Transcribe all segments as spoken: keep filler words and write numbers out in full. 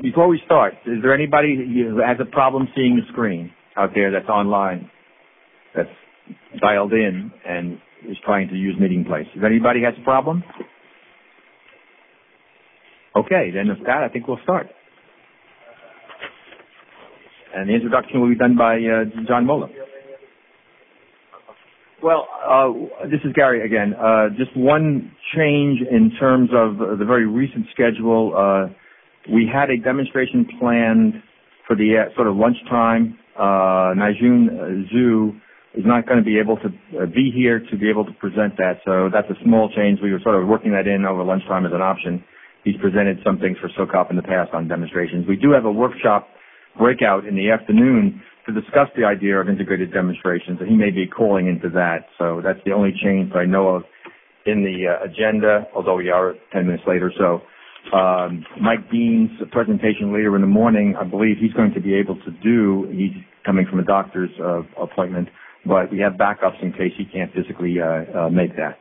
before we start, is there anybody who has a problem seeing the screen out there that's online, that's dialed in and is trying to use Meeting Place? If anybody has a problem? Okay, then with that, I think we'll start. And the introduction will be done by uh, John Moeller. Well, uh, this is Gary again. Uh, just one change in terms of the very recent schedule. Uh, we had a demonstration planned for the uh, sort of lunchtime. Uh, Najun Zhu is not going to be able to uh, be here to be able to present that, so that's a small change. We were sort of working that in over lunchtime as an option. He's presented some things for SOCOP in the past on demonstrations. We do have a workshop breakout in the afternoon to discuss the idea of integrated demonstrations, and he may be calling into that. So that's the only change that I know of in the uh, agenda, although we are ten minutes later. So um, Mike Dean's presentation later in the morning, I believe he's going to be able to do. He's coming from a doctor's uh, appointment, but we have backups in case he can't physically uh, uh, make that.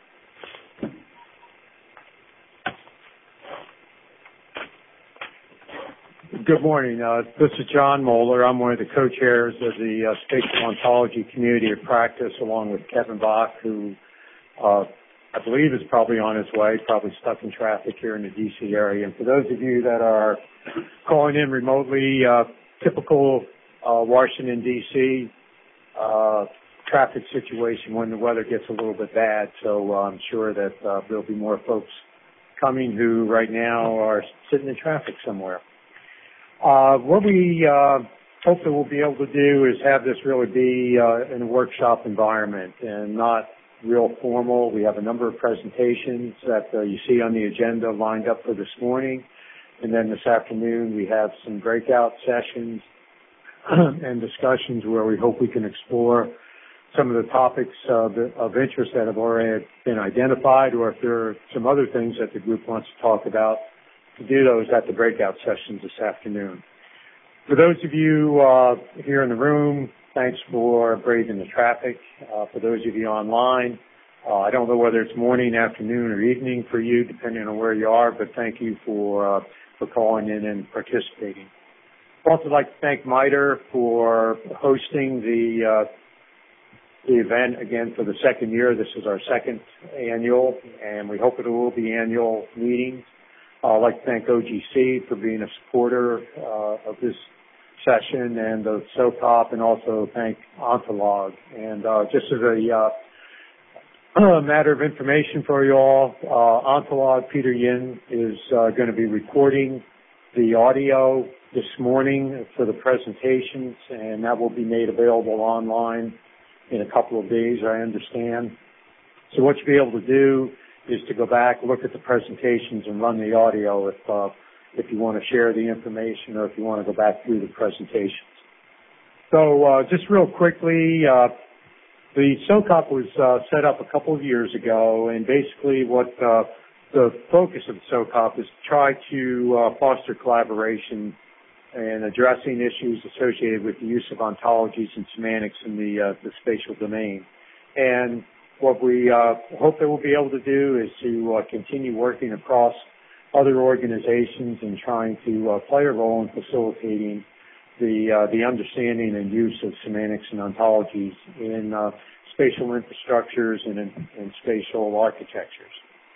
Good morning. Uh, this is John Moeller. I'm one of the co-chairs of the uh, Spatial Ontology Community of Practice, along with Kevin Bach, who uh, I believe is probably on his way, probably stuck in traffic here in the D C area. And for those of you that are calling in remotely, uh, typical uh, Washington, D C uh, traffic situation when the weather gets a little bit bad. So uh, I'm sure that uh, there'll be more folks coming who right now are sitting in traffic somewhere. Uh, what we uh, hope that we'll be able to do is have this really be uh, in a workshop environment and not real formal. We have a number of presentations that uh, you see on the agenda lined up for this morning. And then this afternoon we have some breakout sessions and discussions where we hope we can explore some of the topics uh, of interest that have already been identified, or if there are some other things that the group wants to talk about, to do those at the breakout sessions this afternoon. For those of you uh, here in the room, thanks for braving the traffic. Uh, for those of you online, uh, I don't know whether it's morning, afternoon, or evening for you, depending on where you are, but thank you for uh, for calling in and participating. I'd also like to thank MITRE for hosting the uh, the event again for the second year. This is our second annual, and we hope it will be annual meetings. Uh, I'd like to thank O G C for being a supporter uh, of this session and of SOCOP, and also thank Ontolog. And uh, just as a uh, matter of information for you all, uh, Ontolog, Peter Yin, is uh, going to be recording the audio this morning for the presentations, and that will be made available online in a couple of days, I understand. So what you'll be able to do is to go back, look at the presentations, and run the audio if uh, if you want to share the information or if you want to go back through the presentations. So uh, just real quickly, uh, the SOCOP was uh, set up a couple of years ago, and basically what uh, the focus of the SOCOP is to try to uh, foster collaboration and addressing issues associated with the use of ontologies and semantics in the, uh, the spatial domain. And what we uh, hope that we'll be able to do is to uh, continue working across other organizations and trying to uh, play a role in facilitating the uh, the understanding and use of semantics and ontologies in uh, spatial infrastructures and in, in spatial architectures.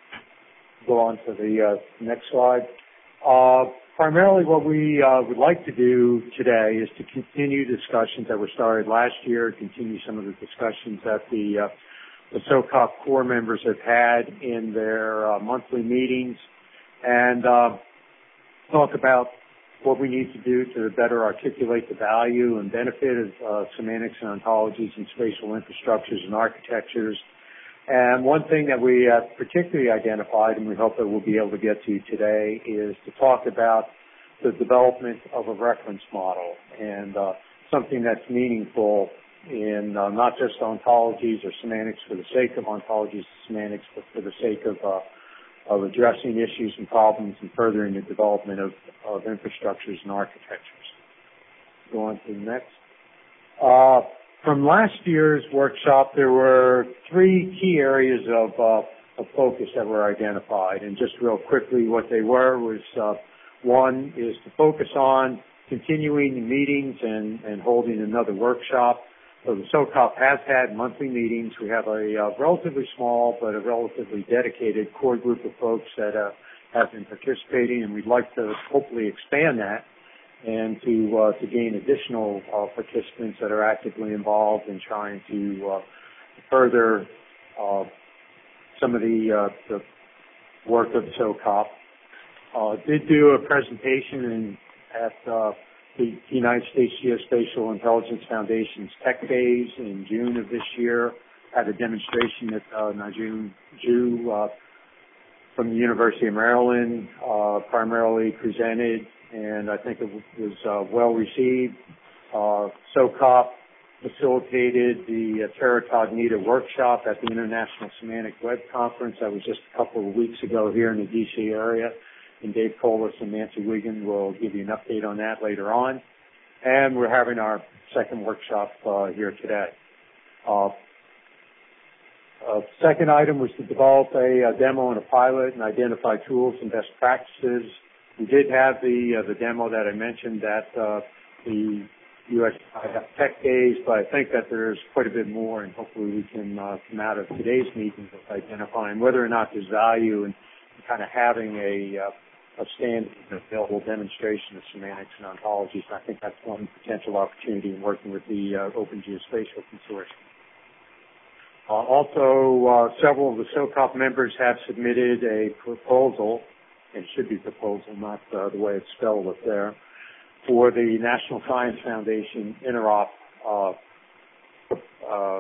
Go on to the uh, next slide. Uh, primarily what we uh, would like to do today is to continue discussions that were started last year, continue some of the discussions that the uh, the SOCOP core members have had in their uh, monthly meetings, and uh, talk about what we need to do to better articulate the value and benefit of uh, semantics and ontologies in spatial infrastructures and architectures. And one thing that we have particularly identified, and we hope that we'll be able to get to today, is to talk about the development of a reference model and uh, something that's meaningful in uh, not just ontologies or semantics for the sake of ontologies and semantics, but for the sake of uh, of addressing issues and problems and furthering the development of, of infrastructures and architectures. Go on to the next. Uh, from last year's workshop, there were three key areas of, uh, of focus that were identified. And just real quickly, what they were was uh, One is to focus on continuing the meetings and, and holding another workshop. So the SOCOP has had monthly meetings. We have a uh, relatively small but a relatively dedicated core group of folks that uh, have been participating, and we'd like to hopefully expand that and to uh, to gain additional uh, participants that are actively involved in trying to uh, further uh, some of the, uh, the work of SOCOP. Uh, did do a presentation in, at uh, the United States Geospatial Intelligence Foundation's Tech Days in June of this year. Had a demonstration that uh, Najum Ju uh, from the University of Maryland uh, primarily presented, and I think it was uh, well received. Uh, SOCOP facilitated the uh, Terra Cognita workshop at the International Semantic Web Conference. That was just a couple of weeks ago here in the D C area. And Dave Colas and Nancy Wiggin will give you an update on that later on. And we're having our second workshop uh, here today. Uh, uh, second item was to develop a, a demo and a pilot and identify tools and best practices. We did have the uh, the demo that I mentioned at uh, the U S Tech Days, but I think that there's quite a bit more, and hopefully we can uh, come out of today's meeting with identifying whether or not there's value in kind of having a uh, a standard available demonstration of semantics and ontologies. And I think that's one potential opportunity in working with the uh, Open Geospatial Consortium. Uh, also, uh, several of the SOCOP members have submitted a proposal, and should be proposal, not uh, the way it's spelled up there, for the National Science Foundation Interop uh, uh,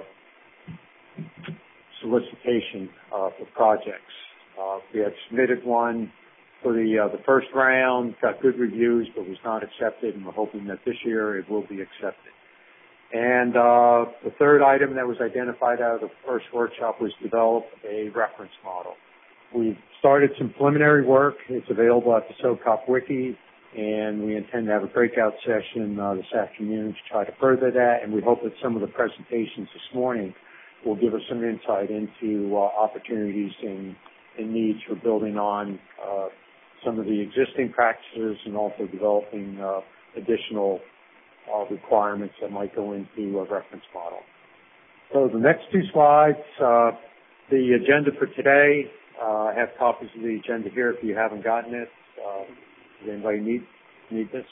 solicitation uh, for projects. Uh, we had submitted one for the uh, the first round, got good reviews, but was not accepted, and we're hoping that this year it will be accepted. And uh, the third item that was identified out of the first workshop was develop a reference model. We've started some preliminary work. It's available at the SOCOP Wiki, and we intend to have a breakout session uh, this afternoon to try to further that, and we hope that some of the presentations this morning will give us some insight into uh, opportunities and, and needs for building on uh, some of the existing practices and also developing uh, additional uh, requirements that might go into a reference model. So the next two slides, uh, the agenda for today. Uh, I have copies of the agenda here if you haven't gotten it. Uh, does anybody need, need this?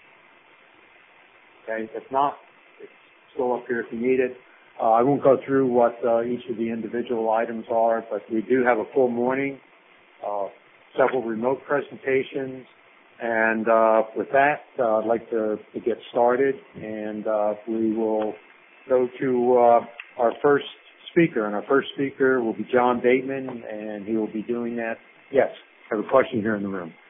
Okay, if not, it's still up here if you need it. Uh, I won't go through what uh, each of the individual items are, but we do have a full morning. Uh, several remote presentations, and uh, with that, uh, I'd like to, to get started, and uh, we will go to uh, our first speaker, and our first speaker will be John Bateman, and he will be doing that. Yes, I have a question here in the room.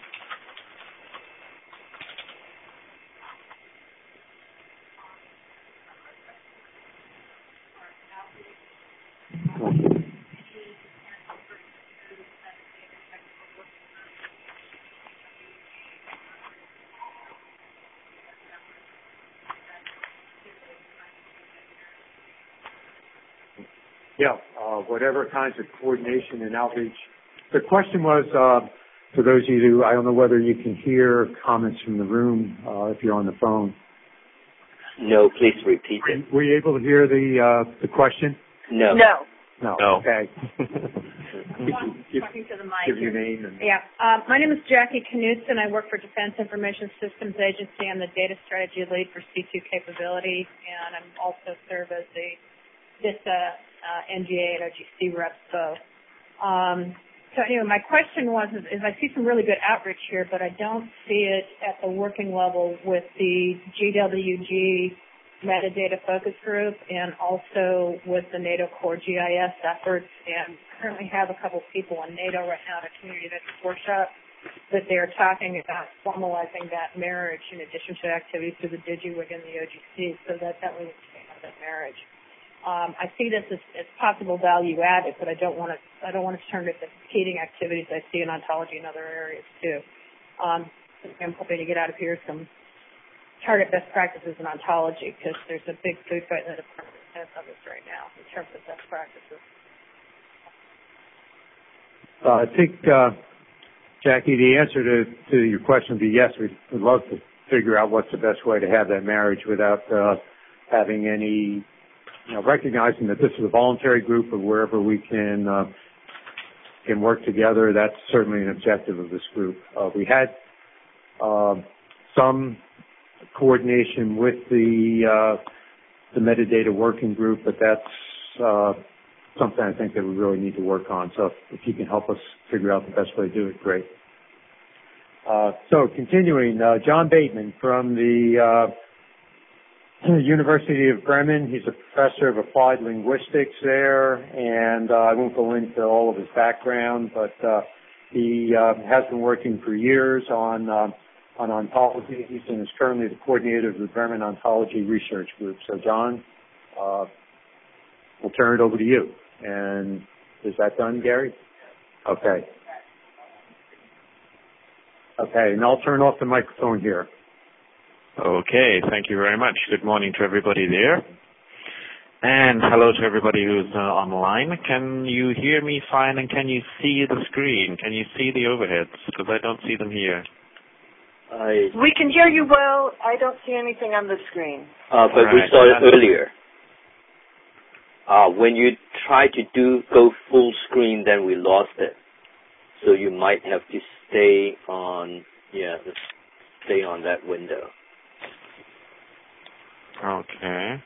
Yeah, uh, whatever kinds of coordination and outreach. The question was, uh, for those of you who, I don't know whether you can hear comments from the room uh, if you're on the phone. No, please repeat it. Were you able to hear the uh, the question? No. No. No. No. Okay. give, talking to the mic. Give your name. And yeah. Um, my name is Jackie Knudsen. I work for Defense Information Systems Agency. I'm the data strategy lead for C two capability, and I'm also serve as the VISTA uh, N G A and O G C reps both. Um, so anyway, my question was, is, is I see some really good outreach here, but I don't see it at the working level with the G W G metadata focus group and also with the NATO Core G I S efforts, and currently have a couple people in NATO right now at a community veterans workshop that they're talking about formalizing that marriage in addition to activities through the DigiWig and the O G C, so that that would expand that marriage. Um, I see this as, as possible value added, but I don't want to. I don't want to turn it to competing activities I see in ontology and other areas too. Um, I'm hoping to get out of here some target best practices in ontology, because there's a big food fight in the Department of this right now in terms of best practices. Uh, I think uh, Jackie, the answer to, to your question would be yes. We'd, we'd love to figure out what's the best way to have that marriage without uh, having any, you know, recognizing that this is a voluntary group, or wherever we can uh, can work together. That's certainly an objective of this group. Uh, we had uh, some coordination with the uh, the metadata working group, but that's uh, something I think that we really need to work on. So if, if you can help us figure out the best way to do it, great. Uh, so continuing, uh, John Bateman from the uh, University of Bremen. He's a professor of applied linguistics there, and uh, I won't go into all of his background, but uh, he uh, has been working for years on uh, on ontologies and is currently the coordinator of the Bremen Ontology Research Group. So, John, uh, we'll turn it over to you. And is that done, Gary? Okay. Okay, and I'll turn off the microphone here. Okay, thank you very much. Good morning to everybody there. And hello to everybody who's uh, online. Can you hear me fine, and can you see the screen? Can you see the overheads? Because I don't see them here. I, we can hear you well. I don't see anything on the screen. uh, but Right. we saw it earlier. Uh, when you try to do go full screen, then we lost it. So you might have to stay on, yeah, stay on that window. Okay.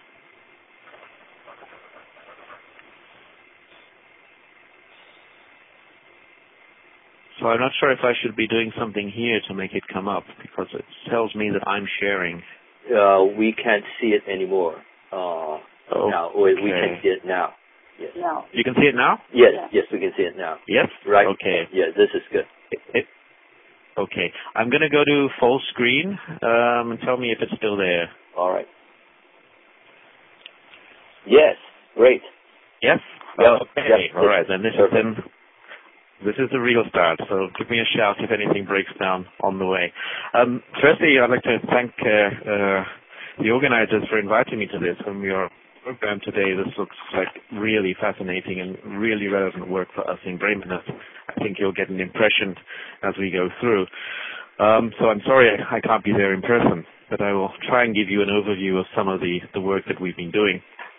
So I'm not sure if I should be doing something here to make it come up, because it tells me that I'm sharing. Uh, we can't see it anymore. Uh, Oh, now, or we okay. can see it now. Yes. No. You can see it now? Yes, Yeah. yes, we can see it now. Yes? Right. Okay. Yeah, this is good. It, it, okay. I'm going to go to full screen um, and tell me if it's still there. All right. Yes, great. Yes? Yeah. Okay. Yeah. All right. Then this Perfect. is then. This is the real start, so give me a shout if anything breaks down on the way. Um, firstly, I'd like to thank uh, uh, the organizers for inviting me to this. And we are program today. This looks like really fascinating and really relevant work for us in Bremen. I think you'll get an impression as we go through. Um, so I'm sorry I, I can't be there in person, but I will try and give you an overview of some of the, the work that we've been doing.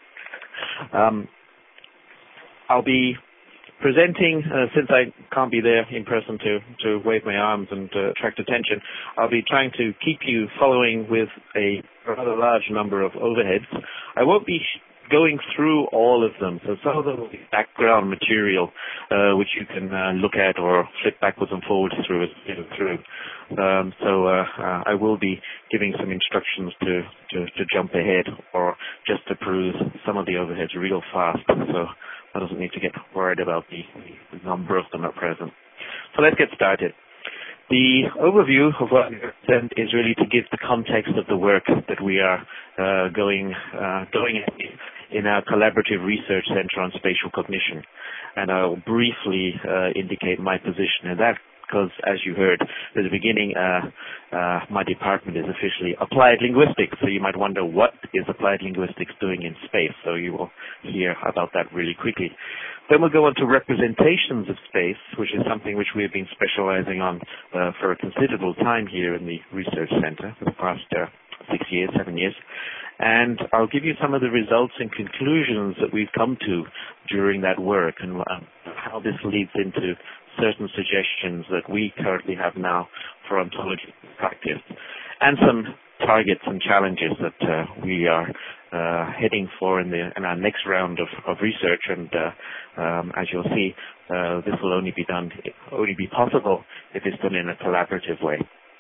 Um, I'll be presenting, uh, since I can't be there in person to, to wave my arms and uh, attract attention, I'll be trying to keep you following with a rather large number of overheads. I won't be sh- going through all of them, so some of them will be background material uh, which you can uh, look at or flip backwards and forwards through as you go through. Um, so uh, uh, I will be giving some instructions to, to, to jump ahead or just to peruse some of the overheads real fast. So I doesn't need to get worried about the, the number of them at present. So let's get started. The overview of what we present is really to give the context of the work that we are uh, going uh, going at in our collaborative research center on spatial cognition. And I'll briefly uh, indicate my position in that, because as you heard at the beginning, uh, uh, my department is officially applied linguistics. So you might wonder, what is applied linguistics doing in space? So you will hear about that really quickly. Then we'll go on to representations of space, which is something which we have been specializing on uh, for a considerable time here in the research center for the past uh, six years, seven years. And I'll give you some of the results and conclusions that we've come to during that work, and uh, how this leads into certain suggestions that we currently have now for ontology practice, and some targets and challenges that uh, we are uh, heading for in, the, in our next round of, of research. And uh, um, as you'll see, uh, this will only be done, only be possible if it's done in a collaborative way.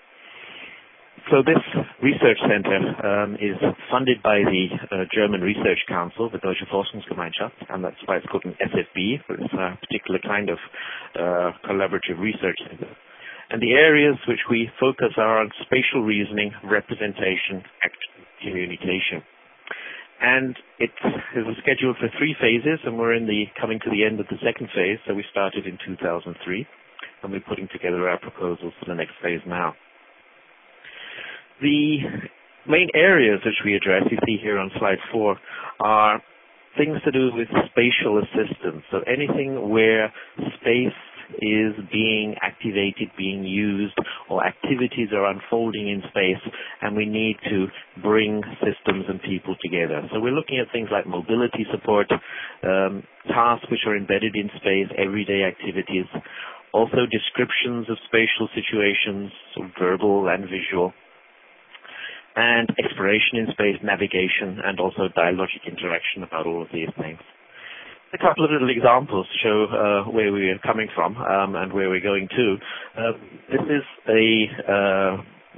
So this research center um, is funded by the uh, German Research Council, the Deutsche Forschungsgemeinschaft, and that's why it's called an S F B, for this uh, particular kind of uh, collaborative research center. And the areas which we focus are on spatial reasoning, representation, action, communication. And it is scheduled for three phases, and we're in the coming to the end of the second phase. So we started in two thousand three, and we're putting together our proposals for the next phase now. The main areas which we address, you see here on slide four, are things to do with spatial assistance. So anything where space is being activated, being used, or activities are unfolding in space, and we need to bring systems and people together. So we're looking at things like mobility support, um, tasks which are embedded in space, everyday activities, also descriptions of spatial situations, so verbal and visual, and exploration in space, navigation, and also dialogic interaction about all of these things. A couple of little examples show uh, where we are coming from um, and where we're going to. Uh, this is a uh,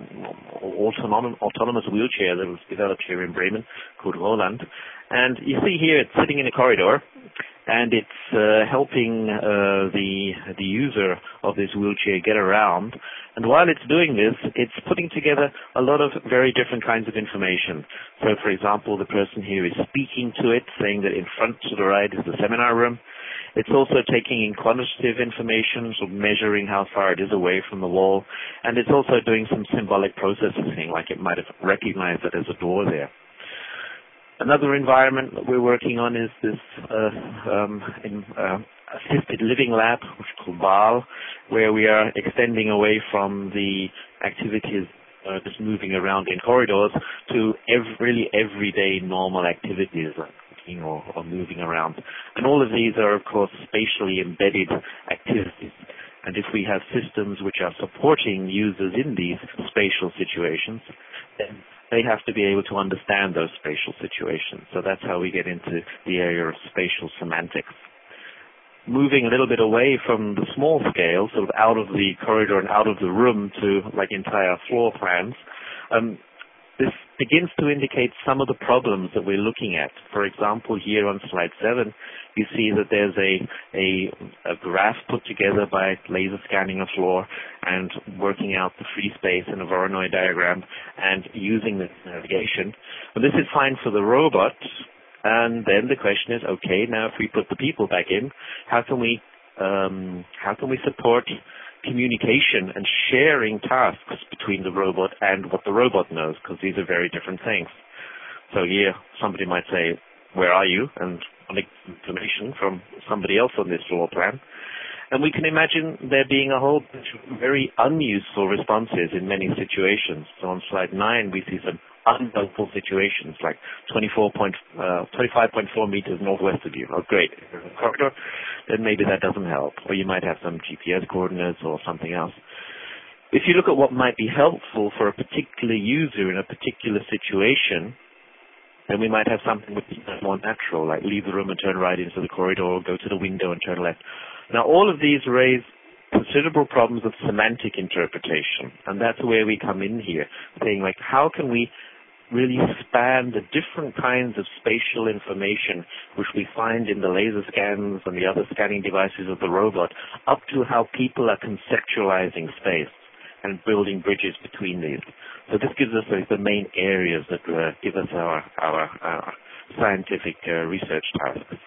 autonom- autonomous wheelchair that was developed here in Bremen called Roland. And you see here it's sitting in a corridor, and it's uh, helping uh, the the user of this wheelchair get around. And while it's doing this, it's putting together a lot of very different kinds of information. So, for example, the person here is speaking to it, saying that in front to the right is the seminar room. It's also taking in quantitative information, so measuring how far it is away from the wall. And it's also doing some symbolic processing, like it might have recognized that there's a door there. Another environment that we're working on is this uh, um, in, uh, assisted living lab, which is called B A L, where we are extending away from the activities uh, just moving around in corridors to every, really everyday normal activities like cooking or, or moving around. And all of these are, of course, spatially embedded activities. And if we have systems which are supporting users in these spatial situations, then they have to be able to understand those spatial situations. So that's how we get into the area of spatial semantics. Moving a little bit away from the small scale, sort of out of the corridor and out of the room to like entire floor plans, um, this begins to indicate some of the problems that we're looking at. For example, here on slide seven, you see that there's a, a, a graph put together by laser scanning a floor and working out the free space in a Voronoi diagram and using the navigation. But this is fine for the robot. And then the question is, okay, now if we put the people back in, how can we um, how can we support communication and sharing tasks between the robot and what the robot knows, because these are very different things. So here, somebody might say, where are you? And collect information from somebody else on this floor plan. And we can imagine there being a whole bunch of very unuseful responses in many situations. So on slide nine, we see some unhelpful situations, like twenty-four point, uh, twenty-five point four meters northwest of you. Oh, great. If there's a corridor, then maybe that doesn't help. Or you might have some G P S coordinates or something else. If you look at what might be helpful for a particular user in a particular situation, then we might have something which is more natural, like leave the room and turn right into the corridor, or go to the window and turn left. Now, all of these raise considerable problems of semantic interpretation, and that's where we come in here, saying, like, how can we really span the different kinds of spatial information which we find in the laser scans and the other scanning devices of the robot, up to how people are conceptualizing space and building bridges between these. So this gives us like, the main areas that uh, give us our, our, our scientific uh, research tasks.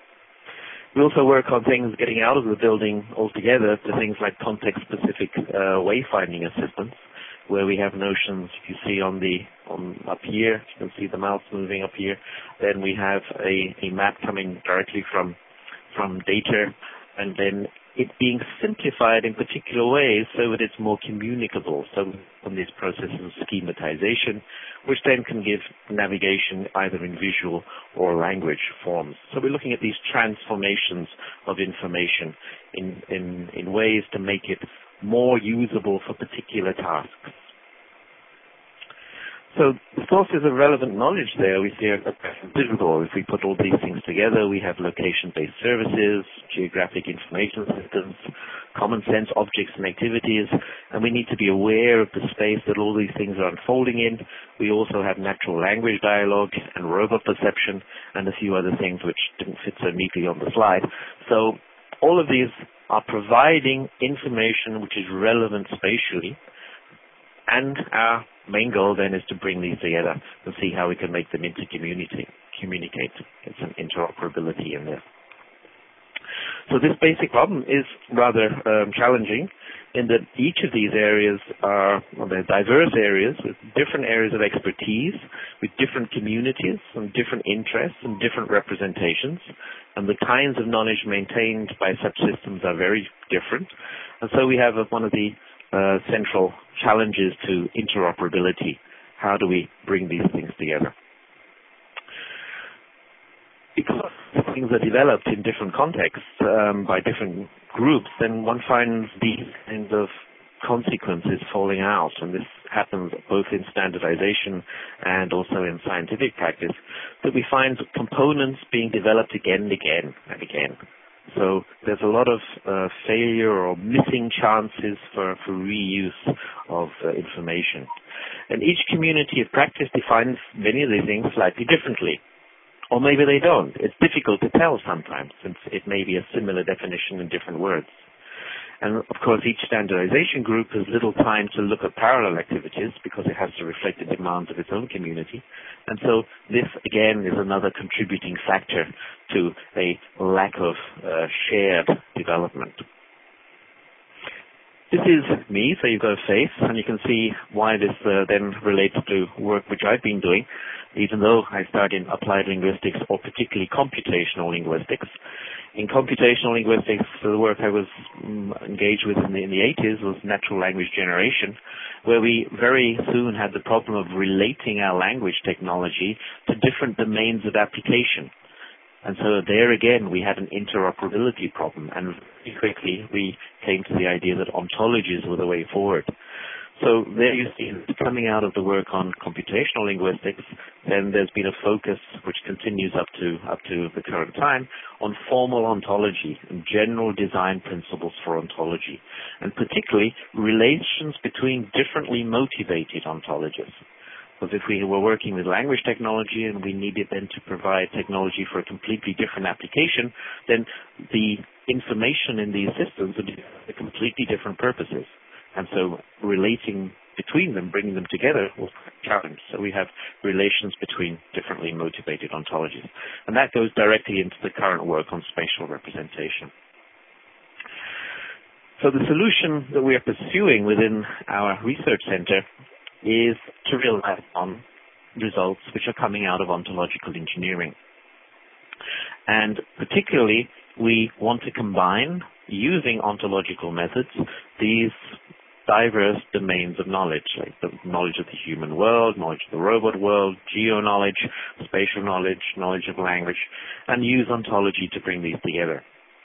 We also work on things getting out of the building altogether to things like context-specific uh, wayfinding assistance, where we have notions. If you see on the on up here, you can see the mouse moving up here. Then we have a, a map coming directly from from data, and then it being simplified in particular ways so that it's more communicable. So on these processes of schematization, which then can give navigation either in visual or language forms. So we're looking at these transformations of information in, in, in ways to make it more usable for particular tasks. So the sources of relevant knowledge there we see are visible. If we put all these things together, we have location-based services, geographic information systems, common sense objects and activities, and we need to be aware of the space that all these things are unfolding in. We also have natural language dialogue and robot perception and a few other things which didn't fit so neatly on the slide. So all of these are providing information which is relevant spatially, and our main goal then is to bring these together and see how we can make them intercommunicate. Communicate. Get some interoperability in there. So this basic problem is rather um, challenging in that each of these areas are well, they're diverse areas with different areas of expertise, with different communities and different interests and different representations. And the kinds of knowledge maintained by such systems are very different. And so we have a, one of the uh, central challenges to interoperability. How do we bring these things together? Because things are developed in different contexts um, by different groups, then one finds these kinds of consequences falling out, and this happens both in standardization and also in scientific practice, that we find components being developed again and again and again. So there's a lot of uh, failure or missing chances for, for reuse of uh, information. And each community of practice defines many of these things slightly differently. Or maybe they don't. It's difficult to tell sometimes, since it may be a similar definition in different words. And of course, each standardization group has little time to look at parallel activities because it has to reflect the demands of its own community. And so this, again, is another contributing factor to a lack of uh, shared development. This is me, so you've got a face, and you can see why this uh, then relates to work which I've been doing, even though I started in applied linguistics or particularly computational linguistics. In computational linguistics, the work I was um, engaged with in the, in the eighties was natural language generation, where we very soon had the problem of relating our language technology to different domains of application. And so there again, we had an interoperability problem, and very quickly we came to the idea that ontologies were the way forward. So there you see, coming out of the work on computational linguistics, then there's been a focus which continues up to up to the current time on formal ontology and general design principles for ontology, and particularly relations between differently motivated ontologies. Because if we were working with language technology and we needed then to provide technology for a completely different application, then the information in these systems would have completely different purposes. And so relating between them, bringing them together, was a challenge. So we have relations between differently motivated ontologies. And that goes directly into the current work on spatial representation. So the solution that we are pursuing within our research center is to rely on results which are coming out of ontological engineering. And particularly, we want to combine, using ontological methods, these diverse domains of knowledge, like the knowledge of the human world, knowledge of the robot world, geo-knowledge, spatial knowledge, knowledge of language, and use ontology to bring these together.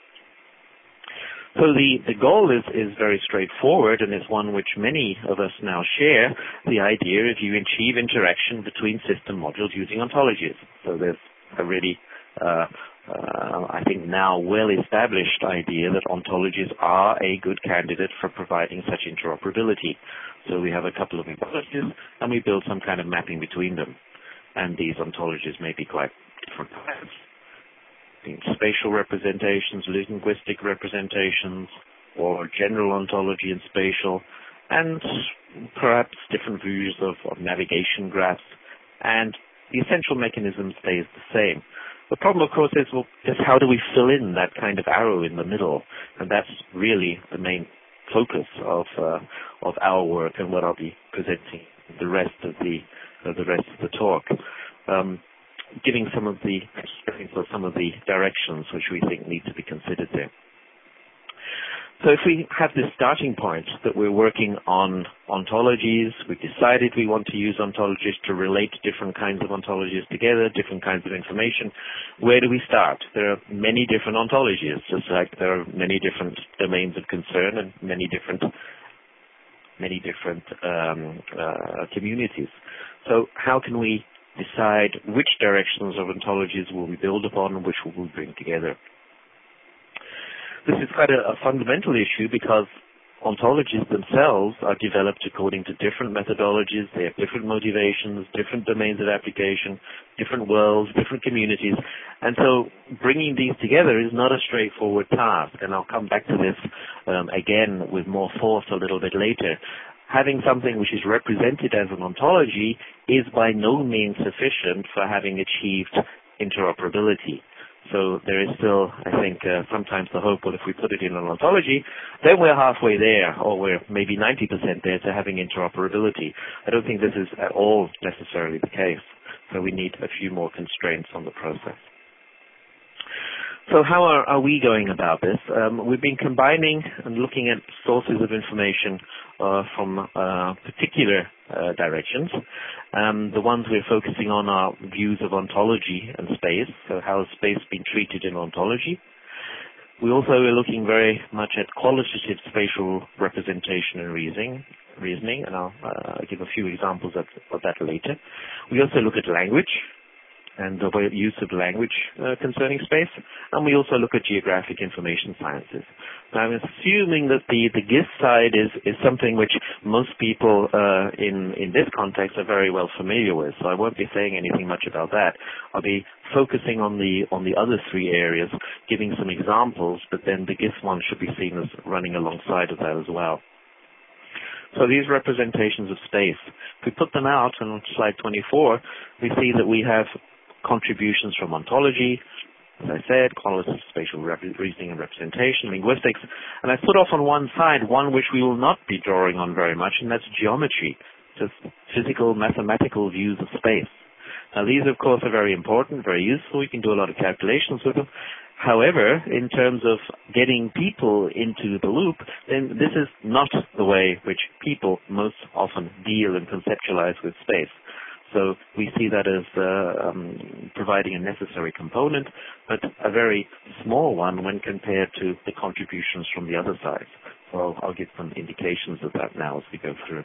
So the, the goal is, is very straightforward, and is one which many of us now share, the idea if you achieve interaction between system modules using ontologies. So there's a really, uh, uh, I think now well-established idea that ontologies are a good candidate for providing such interoperability. So we have a couple of ontologies, and we build some kind of mapping between them. And these ontologies may be quite different kinds. Spatial representations, linguistic representations, or general ontology and spatial, and perhaps different views of, of navigation graphs, and the essential mechanism stays the same. The problem, of course, is, well, is how do we fill in that kind of arrow in the middle? And that's really the main focus of uh, of our work and what I'll be presenting the rest of the uh, the rest of the talk. Um, giving some of the or some of the directions which we think need to be considered there. So if we have this starting point that we're working on ontologies, we've decided we want to use ontologies to relate different kinds of ontologies together, different kinds of information, where do we start? There are many different ontologies, just like there are many different domains of concern and many different many different um, uh, communities. So how can we decide which directions of ontologies will we build upon and which will we bring together? This is quite a, a fundamental issue because ontologies themselves are developed according to different methodologies. They have different motivations, different domains of application, different worlds, different communities. And so bringing these together is not a straightforward task. And I'll come back to this um, again with more force a little bit later. Having something which is represented as an ontology is by no means sufficient for having achieved interoperability. So there is still, I think, uh, sometimes the hope, well, if we put it in an ontology, then we're halfway there, or we're maybe ninety percent there to having interoperability. I don't think this is at all necessarily the case. So we need a few more constraints on the process. So how are, are we going about this? Um, we've been combining and looking at sources of information uh, from uh, particular uh, directions. Um, the ones we're focusing on are views of ontology and space, so how has space been treated in ontology. We also are looking very much at qualitative spatial representation and reasoning, reasoning and I'll uh, give a few examples of, of that later. We also look at language and the use of language uh, concerning space, and we also look at geographic information sciences. Now, I'm assuming that the, the GIS side is, is something which most people uh, in, in this context are very well familiar with, so I won't be saying anything much about that. I'll be focusing on the, on the other three areas, giving some examples, but then the GIS one should be seen as running alongside of that as well. So these representations of space, if we put them out on slide twenty-four, we see that we have contributions from ontology, as I said, qualitative spatial reasoning and representation, linguistics, and I put off on one side one which we will not be drawing on very much, and that's geometry, just physical, mathematical views of space. Now these, of course, are very important, very useful. We can do a lot of calculations with them. However, in terms of getting people into the loop, then this is not the way which people most often deal and conceptualize with space. So we see that as uh, um, providing a necessary component, but a very small one when compared to the contributions from the other sides. So I'll, I'll give some indications of that now as we go through.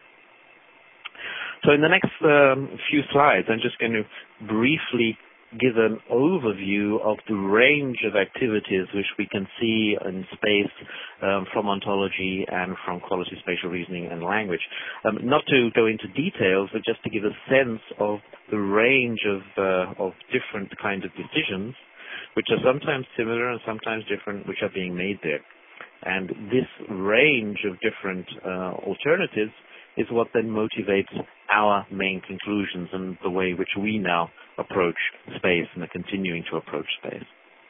So in the next um, few slides, I'm just going to briefly give an overview of the range of activities which we can see in space um, from ontology and from qualitative spatial reasoning and language. Um, not to go into details, but just to give a sense of the range of, uh, of different kinds of decisions, which are sometimes similar and sometimes different, which are being made there. And this range of different uh, alternatives is what then motivates our main conclusions and the way which we now approach space and are continuing to approach space.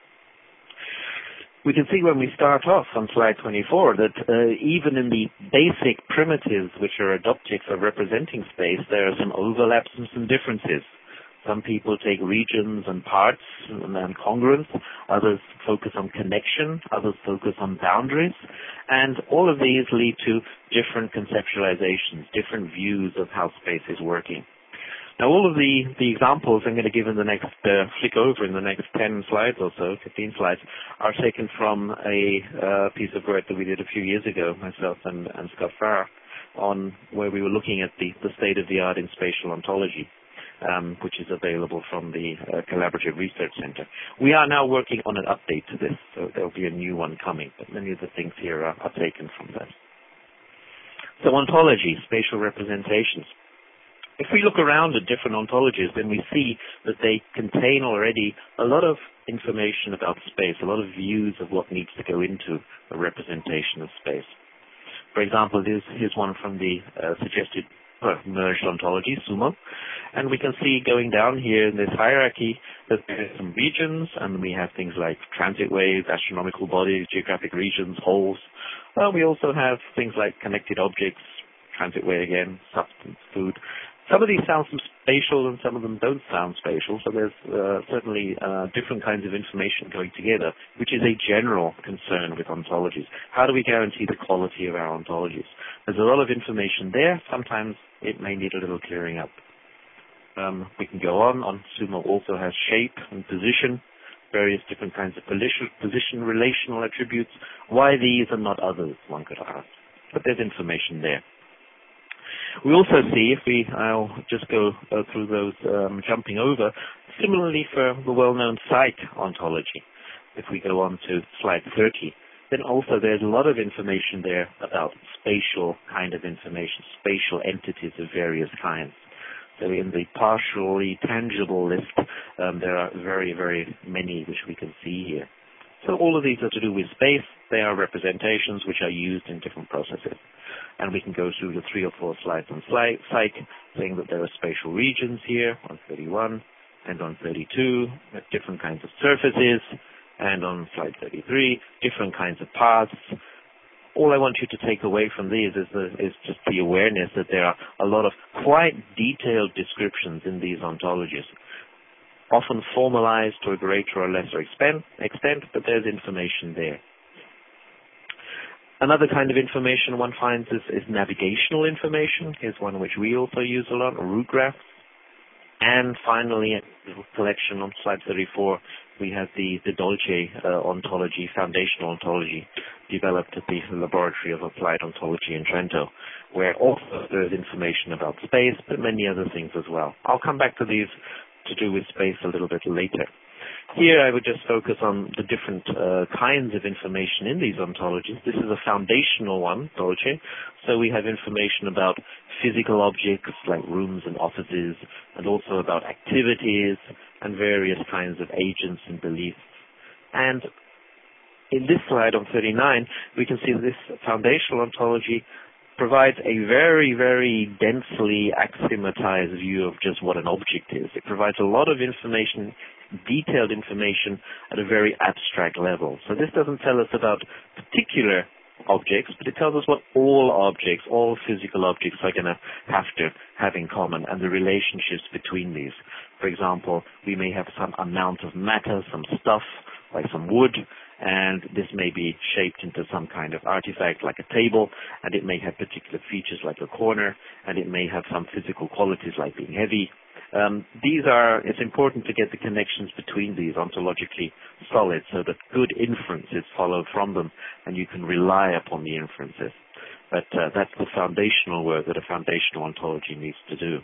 We can see when we start off on slide twenty-four that uh, even in the basic primitives which are adopted for representing space, there are some overlaps and some differences. Some people take regions and parts and, and congruence. Others focus on connection. Others focus on boundaries. And all of these lead to different conceptualizations, different views of how space is working. Now, all of the, the examples I'm going to give in the next, uh, flick over in the next ten slides or so, fifteen slides, are taken from a uh, piece of work that we did a few years ago, myself and, and Scott Farr, on where we were looking at the, the state of the art in spatial ontology. Um, which is available from the uh, Collaborative Research Center. We are now working on an update to this, so there will be a new one coming, but many of the things here are, are taken from that. So ontology, spatial representations. If we look around at different ontologies, then we see that they contain already a lot of information about space, a lot of views of what needs to go into a representation of space. For example, here's, here's one from the uh, suggested Uh, merged ontology, SUMO, and we can see going down here in this hierarchy that there are some regions, and we have things like transit waves, astronomical bodies, geographic regions, holes. Uh, we also have things like connected objects, transit way again, substance, food. Some of these sound spatial and some of them don't sound spatial, so there's uh, certainly uh, different kinds of information going together, which is a general concern with ontologies. How do we guarantee the quality of our ontologies? There's a lot of information there. Sometimes it may need a little clearing up. Um, we can go on. on. SUMO also has shape and position, various different kinds of position, position relational attributes. Why these and not others, one could ask. But there's information there. We also see, if we, I'll just go uh, through those um, jumping over, similarly for the well-known psych ontology. If we go on to slide thirty, then also there's a lot of information there about spatial kind of information, spatial entities of various kinds. So in the partially tangible list, um, there are very, very many which we can see here. So all of these are to do with space. They are representations which are used in different processes. And we can go through the three or four slides on psych, saying that there are spatial regions here, one thirty-one, and on thirty-two, different kinds of surfaces, and on slide thirty-three, different kinds of paths. All I want you to take away from these is, the, is just the awareness that there are a lot of quite detailed descriptions in these ontologies, often formalized to a greater or lesser extent, extent, but there's information there. Another kind of information one finds is, is navigational information. Here's one which we also use a lot, route graphs. And finally, a collection on slide thirty-four, we have the, the Dolce uh, ontology, foundational ontology, developed at the Laboratory of Applied Ontology in Trento, where also there's information about space, but many other things as well. I'll come back to these to do with space a little bit later. Here I would just focus on the different uh, kinds of information in these ontologies. This is a foundational one, Dolce. So we have information about physical objects like rooms and offices, and also about activities and various kinds of agents and beliefs. And in this slide on thirty-nine, we can see that this foundational ontology provides a very, very densely axiomatized view of just what an object is. It provides a lot of information, detailed information at a very abstract level. So this doesn't tell us about particular objects, but it tells us what all objects, all physical objects are going to have to have in common and the relationships between these. For example, we may have some amount of matter, some stuff, like some wood, and this may be shaped into some kind of artifact like a table, and it may have particular features like a corner, and it may have some physical qualities like being heavy. Um, these are, it's important to get the connections between these ontologically solid so that good inferences follow from them and you can rely upon the inferences. But uh, that's the foundational work that a foundational ontology needs to do.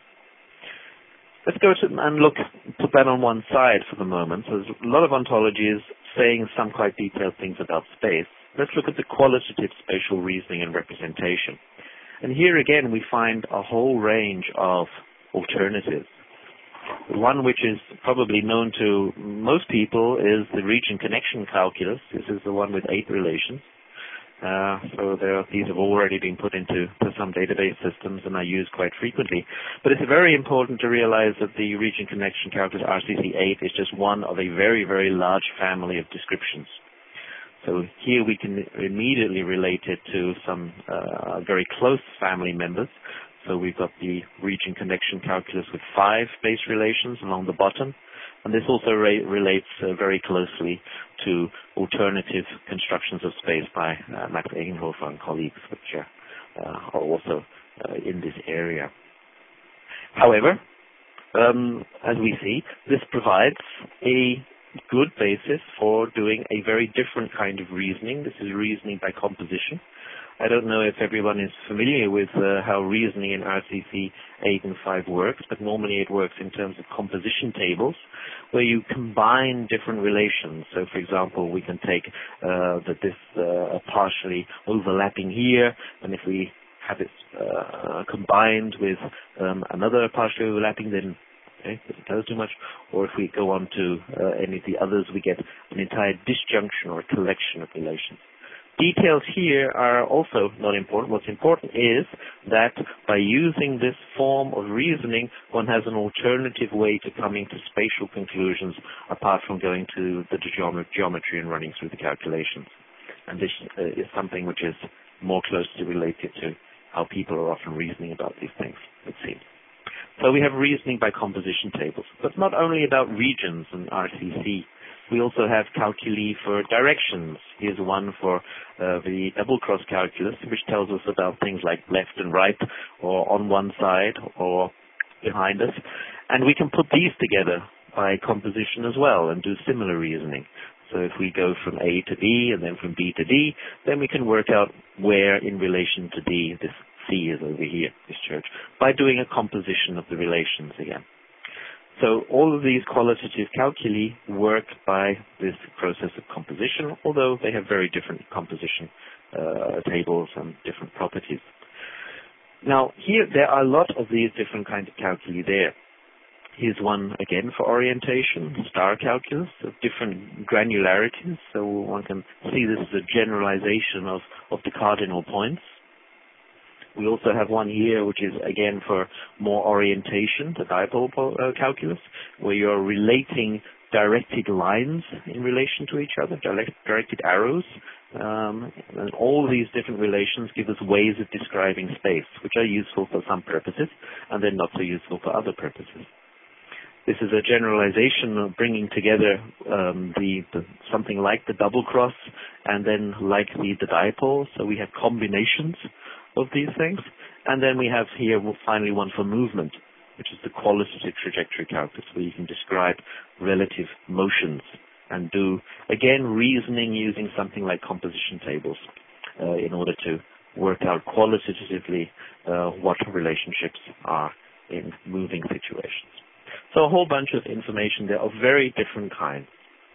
Let's go to and look, put that on one side for the moment. So there's a lot of ontologies saying some quite detailed things about space. Let's look at the qualitative spatial reasoning and representation. And here again we find a whole range of alternatives. One which is probably known to most people is the region connection calculus. This is the one with eight relations. Uh, so there are, these have already been put into to some database systems and are used quite frequently. But it's very important to realize that the region connection calculus R C C eight is just one of a very, very large family of descriptions. So here we can immediately relate it to some uh, very close family members. So we've got the region connection calculus with five base relations along the bottom. And this also re- relates uh, very closely to alternative constructions of space by uh, Max Egenhofer and colleagues, which uh, uh, are also uh, in this area. However, um, as we see, this provides a good basis for doing a very different kind of reasoning. This is reasoning by composition. I don't know if everyone is familiar with uh, how reasoning in R C C eight and five works, but normally it works in terms of composition tables, where you combine different relations. So, for example, we can take uh, that this uh, partially overlapping here, and if we have it uh, combined with um, another partially overlapping, then okay, doesn't tell us too much. Or if we go on to uh, any of the others, we get an entire disjunction or a collection of relations. Details here are also not important. What's important is that by using this form of reasoning, one has an alternative way to coming to spatial conclusions apart from going to the geom- geometry and running through the calculations. And this uh, is something which is more closely related to how people are often reasoning about these things, it seems. So we have reasoning by composition tables. But it's not only about regions and R C C. We also have calculi for directions. Here's one for uh, the double cross calculus, which tells us about things like left and right, or on one side, or behind us. And we can put these together by composition as well and do similar reasoning. So if we go from A to B and then from B to D, then we can work out where in relation to D this C is over here, this church, by doing a composition of the relations again. So all of these qualitative calculi work by this process of composition, although they have very different composition uh, tables and different properties. Now, here there are a lot of these different kinds of calculi there. Here's one, again, for orientation, star calculus, of different granularities. So one can see this as a generalization of, of the cardinal points. We also have one here, which is, again, for more orientation, the dipole uh, calculus, where you're relating directed lines in relation to each other, direct, directed arrows. Um, and all these different relations give us ways of describing space, which are useful for some purposes, and then not so useful for other purposes. This is a generalization of bringing together um, the, the something like the double cross and then like the, the dipole. So we have combinations of these things. And then we have here finally one for movement, which is the qualitative trajectory calculus, where you can describe relative motions and do, again, reasoning using something like composition tables uh, in order to work out qualitatively uh, what relationships are in moving situations. So a whole bunch of information there of very different kinds.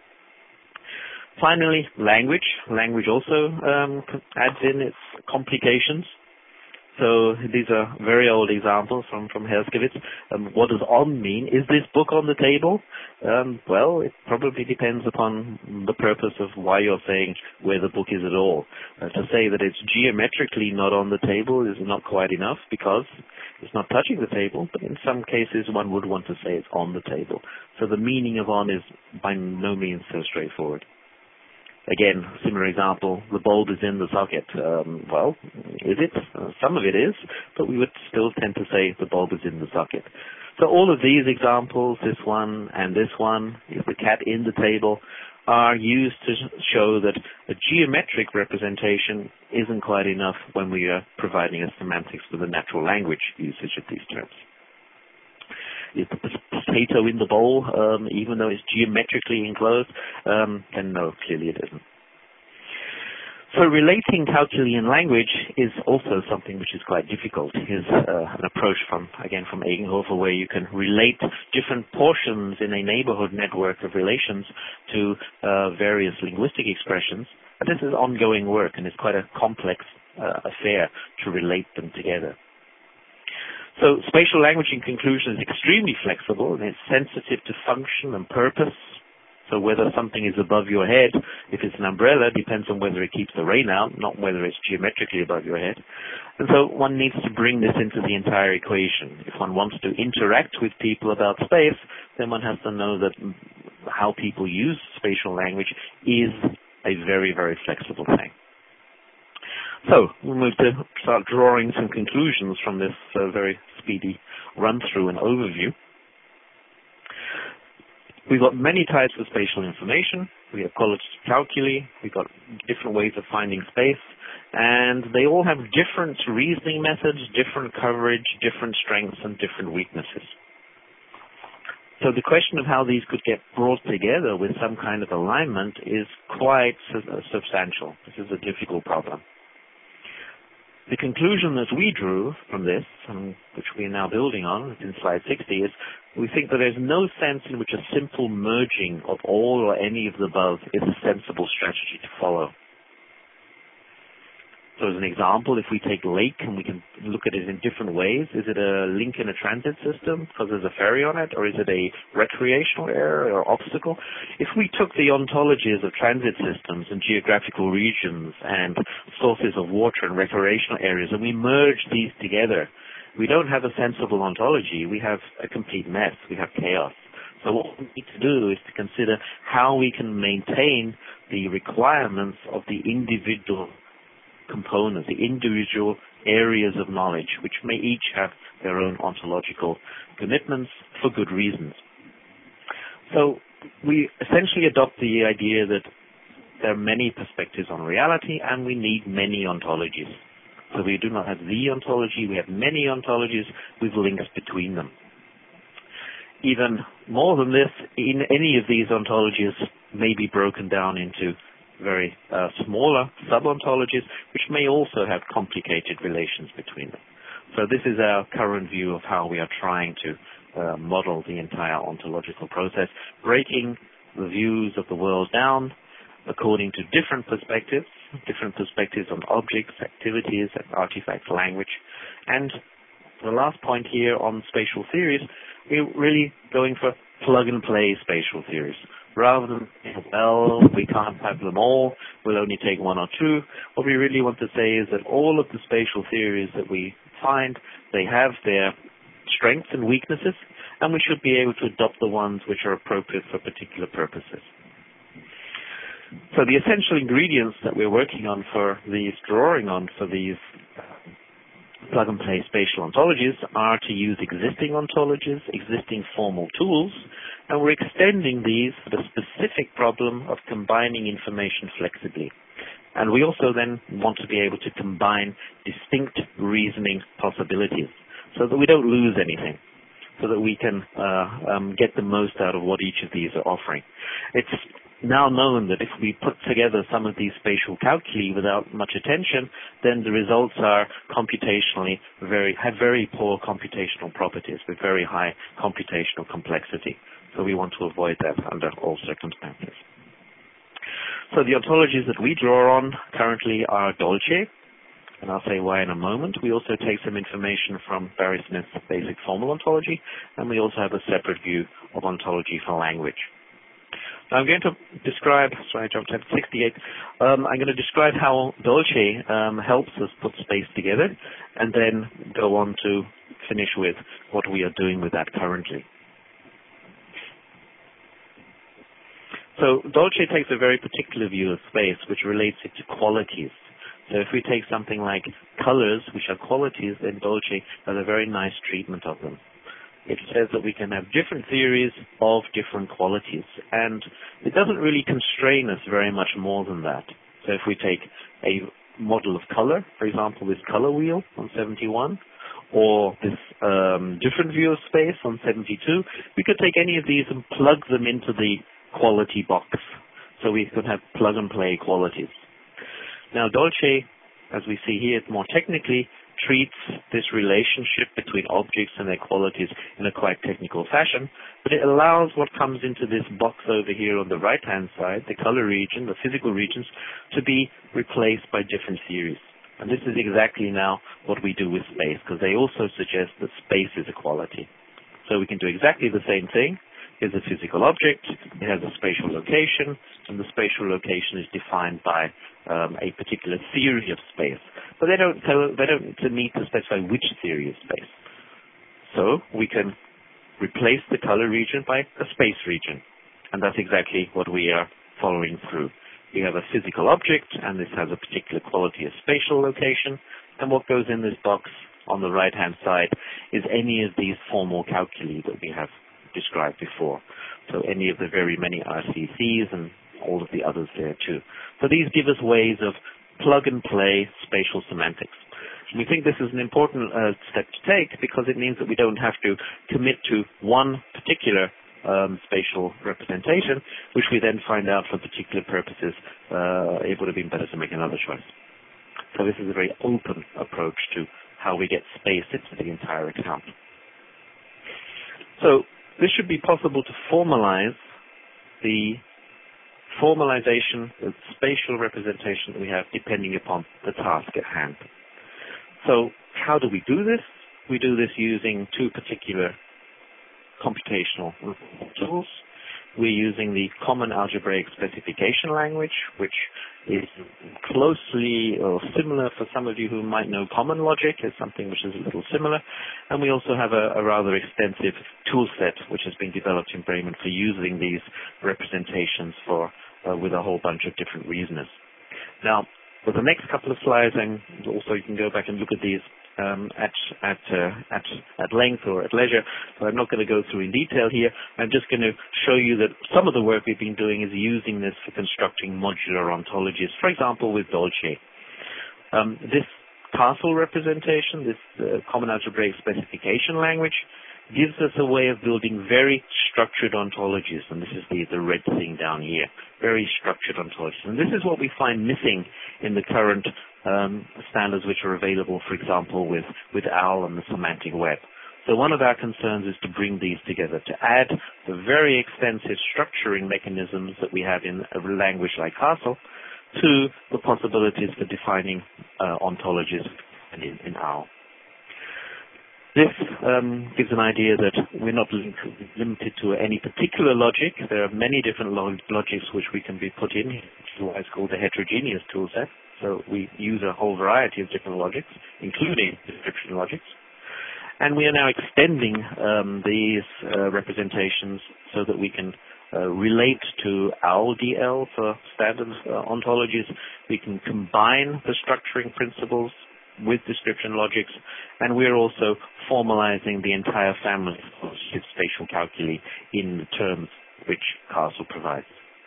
Finally, language. Language also um, adds in its complications. So these are very old examples from, from Herskovits. Um, what does on mean? Is this book on the table? Um, well, it probably depends upon the purpose of why you're saying where the book is at all. Uh, to say that it's geometrically not on the table is not quite enough because it's not touching the table, but in some cases one would want to say it's on the table. So the meaning of on is by no means so straightforward. Again, similar example, the bulb is in the socket. Um, well, is it? Uh, some of it is, but we would still tend to say the bulb is in the socket. So all of these examples, this one and this one, is the cat in the table, are used to show that a geometric representation isn't quite enough when we are providing a semantics for the natural language usage of these terms. Is the potato in the bowl, um, even though it's geometrically enclosed? Um, then no, clearly it isn't. So relating Calculean language is also something which is quite difficult. Here's uh, an approach from, again, from Egenhofer, where you can relate different portions in a neighborhood network of relations to uh, various linguistic expressions. But this is ongoing work, and it's quite a complex uh, affair to relate them together. So spatial language, in conclusion, is extremely flexible, and it's sensitive to function and purpose. So whether something is above your head, if it's an umbrella, depends on whether it keeps the rain out, not whether it's geometrically above your head. And so one needs to bring this into the entire equation. If one wants to interact with people about space, then one has to know that how people use spatial language is a very, very flexible thing. So we'll move to start drawing some conclusions from this uh, very speedy run-through and overview. We've got many types of spatial information. We have qualitative calculi. We've got different ways of finding space. And they all have different reasoning methods, different coverage, different strengths, and different weaknesses. So the question of how these could get brought together with some kind of alignment is quite su- substantial. This is a difficult problem. The conclusion that we drew from this, and which we are now building on, it's in slide sixty, is we think that there's no sense in which a simple merging of all or any of the above is a sensible strategy to follow. So as an example, if we take lake and we can look at it in different ways, is it a link in a transit system because there's a ferry on it, or is it a recreational area or obstacle? If we took the ontologies of transit systems and geographical regions and sources of water and recreational areas and we merge these together, we don't have a sensible ontology. We have a complete mess. We have chaos. So what we need to do is to consider how we can maintain the requirements of the individual components, the individual areas of knowledge, which may each have their own ontological commitments for good reasons. So we essentially adopt the idea that there are many perspectives on reality and we need many ontologies. So we do not have the ontology, we have many ontologies with links between them. Even more than this, in any of these ontologies may be broken down into very uh, smaller sub-ontologies, which may also have complicated relations between them. So this is our current view of how we are trying to uh, model the entire ontological process, breaking the views of the world down according to different perspectives, different perspectives on objects, activities, and artifacts, language. And the last point here on spatial theories, we're really going for plug-and-play spatial theories, rather than saying, well, we can't have them all, we'll only take one or two. What we really want to say is that all of the spatial theories that we find, they have their strengths and weaknesses, and we should be able to adopt the ones which are appropriate for particular purposes. So the essential ingredients that we're working on for these, drawing on for these plug-and-play spatial ontologies are to use existing ontologies, existing formal tools, and we're extending these for the specific problem of combining information flexibly. And we also then want to be able to combine distinct reasoning possibilities so that we don't lose anything, so that we can uh, um, get the most out of what each of these are offering. It's now known that if we put together some of these spatial calculi without much attention, then the results are computationally very, have very poor computational properties with very high computational complexity. So we want to avoid that under all circumstances. So the ontologies that we draw on currently are Dolce, and I'll say why in a moment. We also take some information from Barry Smith's basic formal ontology, and we also have a separate view of ontology for language. Now I'm going to describe, sorry I jumped ahead to sixty-eight, um, I'm going to describe how Dolce um, helps us put space together, and then go on to finish with what we are doing with that currently. So Dolce takes a very particular view of space which relates it to qualities. So if we take something like colors, which are qualities, then Dolce has a very nice treatment of them. It says that we can have different theories of different qualities, and it doesn't really constrain us very much more than that. So if we take a model of color, for example, this color wheel on seventy-one, or this um, different view of space on seventy-two, we could take any of these and plug them into the quality box. So we could have plug-and-play qualities. Now, Dolce, as we see here, more technically, treats this relationship between objects and their qualities in a quite technical fashion, but it allows what comes into this box over here on the right-hand side, the color region, the physical regions, to be replaced by different theories. And this is exactly now what we do with space, because they also suggest that space is a quality. So we can do exactly the same thing. Here's a physical object, it has a spatial location, and the spatial location is defined by um, a particular theory of space. But they don't, tell, they don't need to specify which theory of space. So we can replace the color region by a space region, and that's exactly what we are following through. We have a physical object, and this has a particular quality of spatial location, and what goes in this box on the right-hand side is any of these formal calculi that we have described before. So any of the very many R C Cs and all of the others there too. So these give us ways of plug-and-play spatial semantics. And we think this is an important uh, step to take because it means that we don't have to commit to one particular um, spatial representation, which we then find out for particular purposes uh, it would have been better to make another choice. So this is a very open approach to how we get space into the entire account. So this should be possible to formalize the formalization of spatial representation that we have depending upon the task at hand. So how do we do this? We do this using two particular computational tools. We're using the Common Algebraic Specification Language, which is closely or similar for some of you who might know Common Logic. It's something which is a little similar. And we also have a, a rather extensive tool set which has been developed in Bremen for using these representations for uh, with a whole bunch of different reasoners. Now, for the next couple of slides, and also you can go back and look at these Um, at at uh, at at length or at leisure, so I'm not going to go through in detail here. I'm just going to show you that some of the work we've been doing is using this for constructing modular ontologies, for example, with Dolce. Um, this castle representation, this uh, Common Algebraic Specification Language, gives us a way of building very structured ontologies, and this is the, the red thing down here, very structured ontologies. And this is what we find missing in the current um, standards which are available, for example, with, with O W L and the semantic web. So one of our concerns is to bring these together, to add the very extensive structuring mechanisms that we have in a language like Castle to the possibilities for defining uh, ontologies in, in O W L. This um, gives an idea that we're not lim- limited to any particular logic. There are many different log- logics which we can be put in, which is why it's called the heterogeneous toolset. So we use a whole variety of different logics, including description logics. And we are now extending um, these uh, representations so that we can uh, relate to O W L D L for standard uh, ontologies. We can combine the structuring principles with description logics, and we're also formalizing the entire family of spatial calculi in the terms which Castle provides.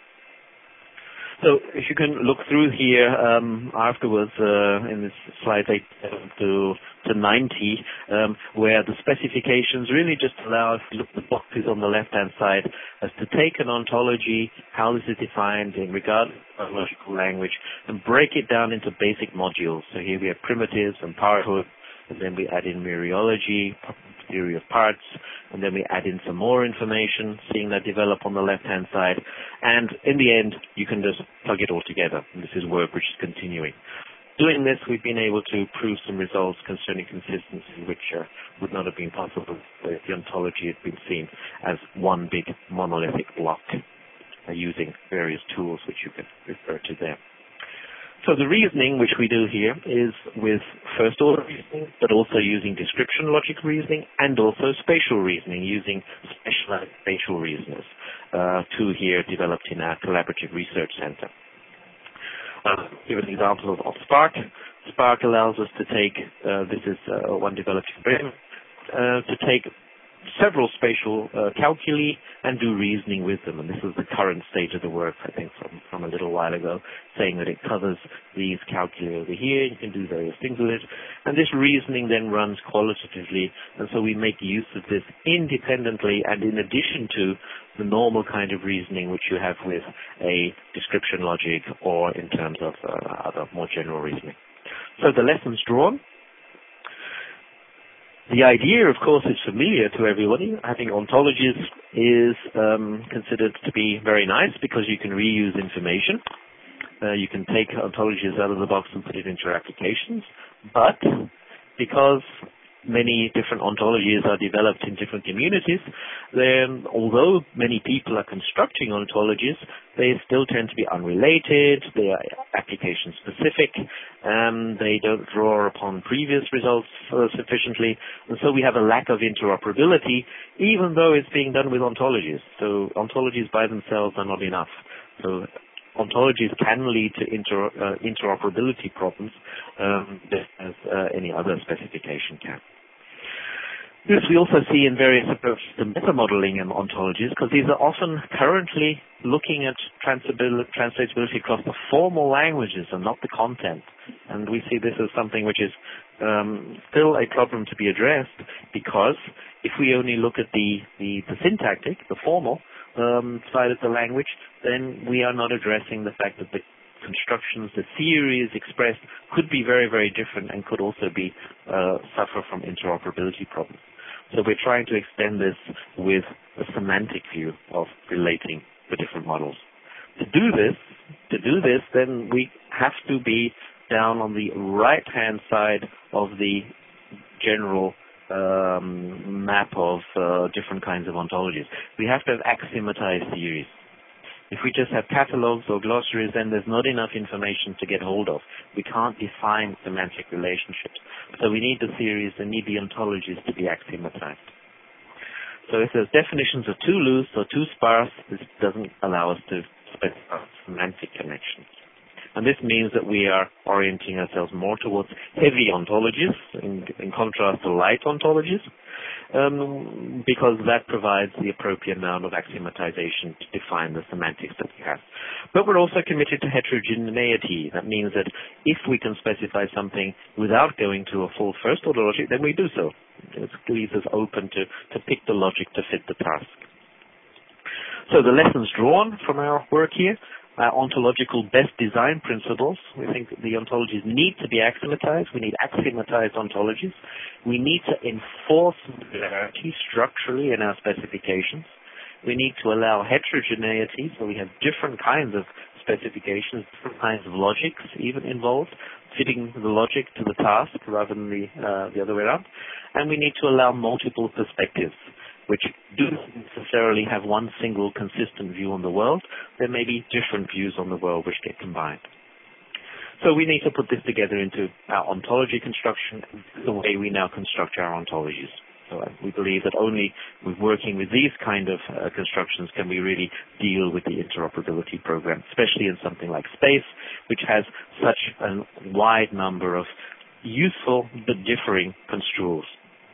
So if you can look through here um, afterwards uh, in this slide eight to, to ninety, um, where the specifications really just allow us to look at the boxes on the left-hand side as to take an ontology, how this is defined in regard to logical language, and break it down into basic modules. So here we have primitives and parenthood, and then we add in mereology, theory of parts, and then we add in some more information, seeing that develop on the left-hand side. And in the end, you can just plug it all together. And this is work which is continuing. Doing this, we've been able to prove some results concerning consistency, which uh, would not have been possible if the ontology had been seen as one big monolithic block uh, using various tools which you can refer to there. So the reasoning which we do here is with first order reasoning, but also using description logic reasoning and also spatial reasoning using specialized spatial reasoners, uh, two here developed in our collaborative research center. Uh, give an example of, of Spark. Spark allows us to take, uh, this is uh, one developed in Bremen, uh, to take several spatial uh, calculi and do reasoning with them. And this is the current state of the work, I think, from, from a little while ago, saying that it covers these calculi over here. You can do various things with it. And this reasoning then runs qualitatively. And so we make use of this independently and in addition to the normal kind of reasoning which you have with a description logic or in terms of uh, other more general reasoning. So the lessons drawn. The idea, of course, is familiar to everybody. Having ontologies is um, considered to be very nice because you can reuse information. Uh, you can take ontologies out of the box and put it into your applications. But because many different ontologies are developed in different communities, then although many people are constructing ontologies, they still tend to be unrelated, they are application specific, and they don't draw upon previous results uh, sufficiently, and so we have a lack of interoperability, even though it's being done with ontologies. So ontologies by themselves are not enough. So ontologies can lead to inter, uh, interoperability problems, um, just as uh, any other specification can. This we also see in various approaches to meta-modeling and ontologies, because these are often currently looking at translatability across the formal languages and not the content. And we see this as something which is um, still a problem to be addressed, because if we only look at the, the, the syntactic, the formal um, side of the language, then we are not addressing the fact that the constructions, the theories expressed could be very, very different and could also be uh, suffer from interoperability problems. So we're trying to extend this with a semantic view of relating the different models. To do this, to do this, then we have to be down on the right-hand side of the general um, map of uh, different kinds of ontologies. We have to have axiomatized theories. If we just have catalogs or glossaries, then there's not enough information to get hold of. We can't define semantic relationships. So we need the theories and need the ontologies to be axiomatized. So if there's definitions are too loose or too sparse, this doesn't allow us to specify semantic connections. And this means that we are orienting ourselves more towards heavy ontologies in, in contrast to light ontologies, um, because that provides the appropriate amount of axiomatization to define the semantics that we have. But we're also committed to heterogeneity. That means that if we can specify something without going to a full first-order logic, then we do so. It leaves us open to, to pick the logic to fit the task. So the lessons drawn from our work here, Uh, ontological best design principles. We think the ontologies need to be axiomatized. We need axiomatized ontologies. We need to enforce modularity structurally in our specifications. We need to allow heterogeneity, so we have different kinds of specifications, different kinds of logics even involved, fitting the logic to the task rather than the, uh, the other way around. And we need to allow multiple perspectives, which do not necessarily have one single consistent view on the world. There may be different views on the world which get combined. So we need to put this together into our ontology construction, the way we now construct our ontologies. So uh, we believe that only with working with these kind of uh, constructions can we really deal with the interoperability program, especially in something like space, which has such a wide number of useful but differing construals.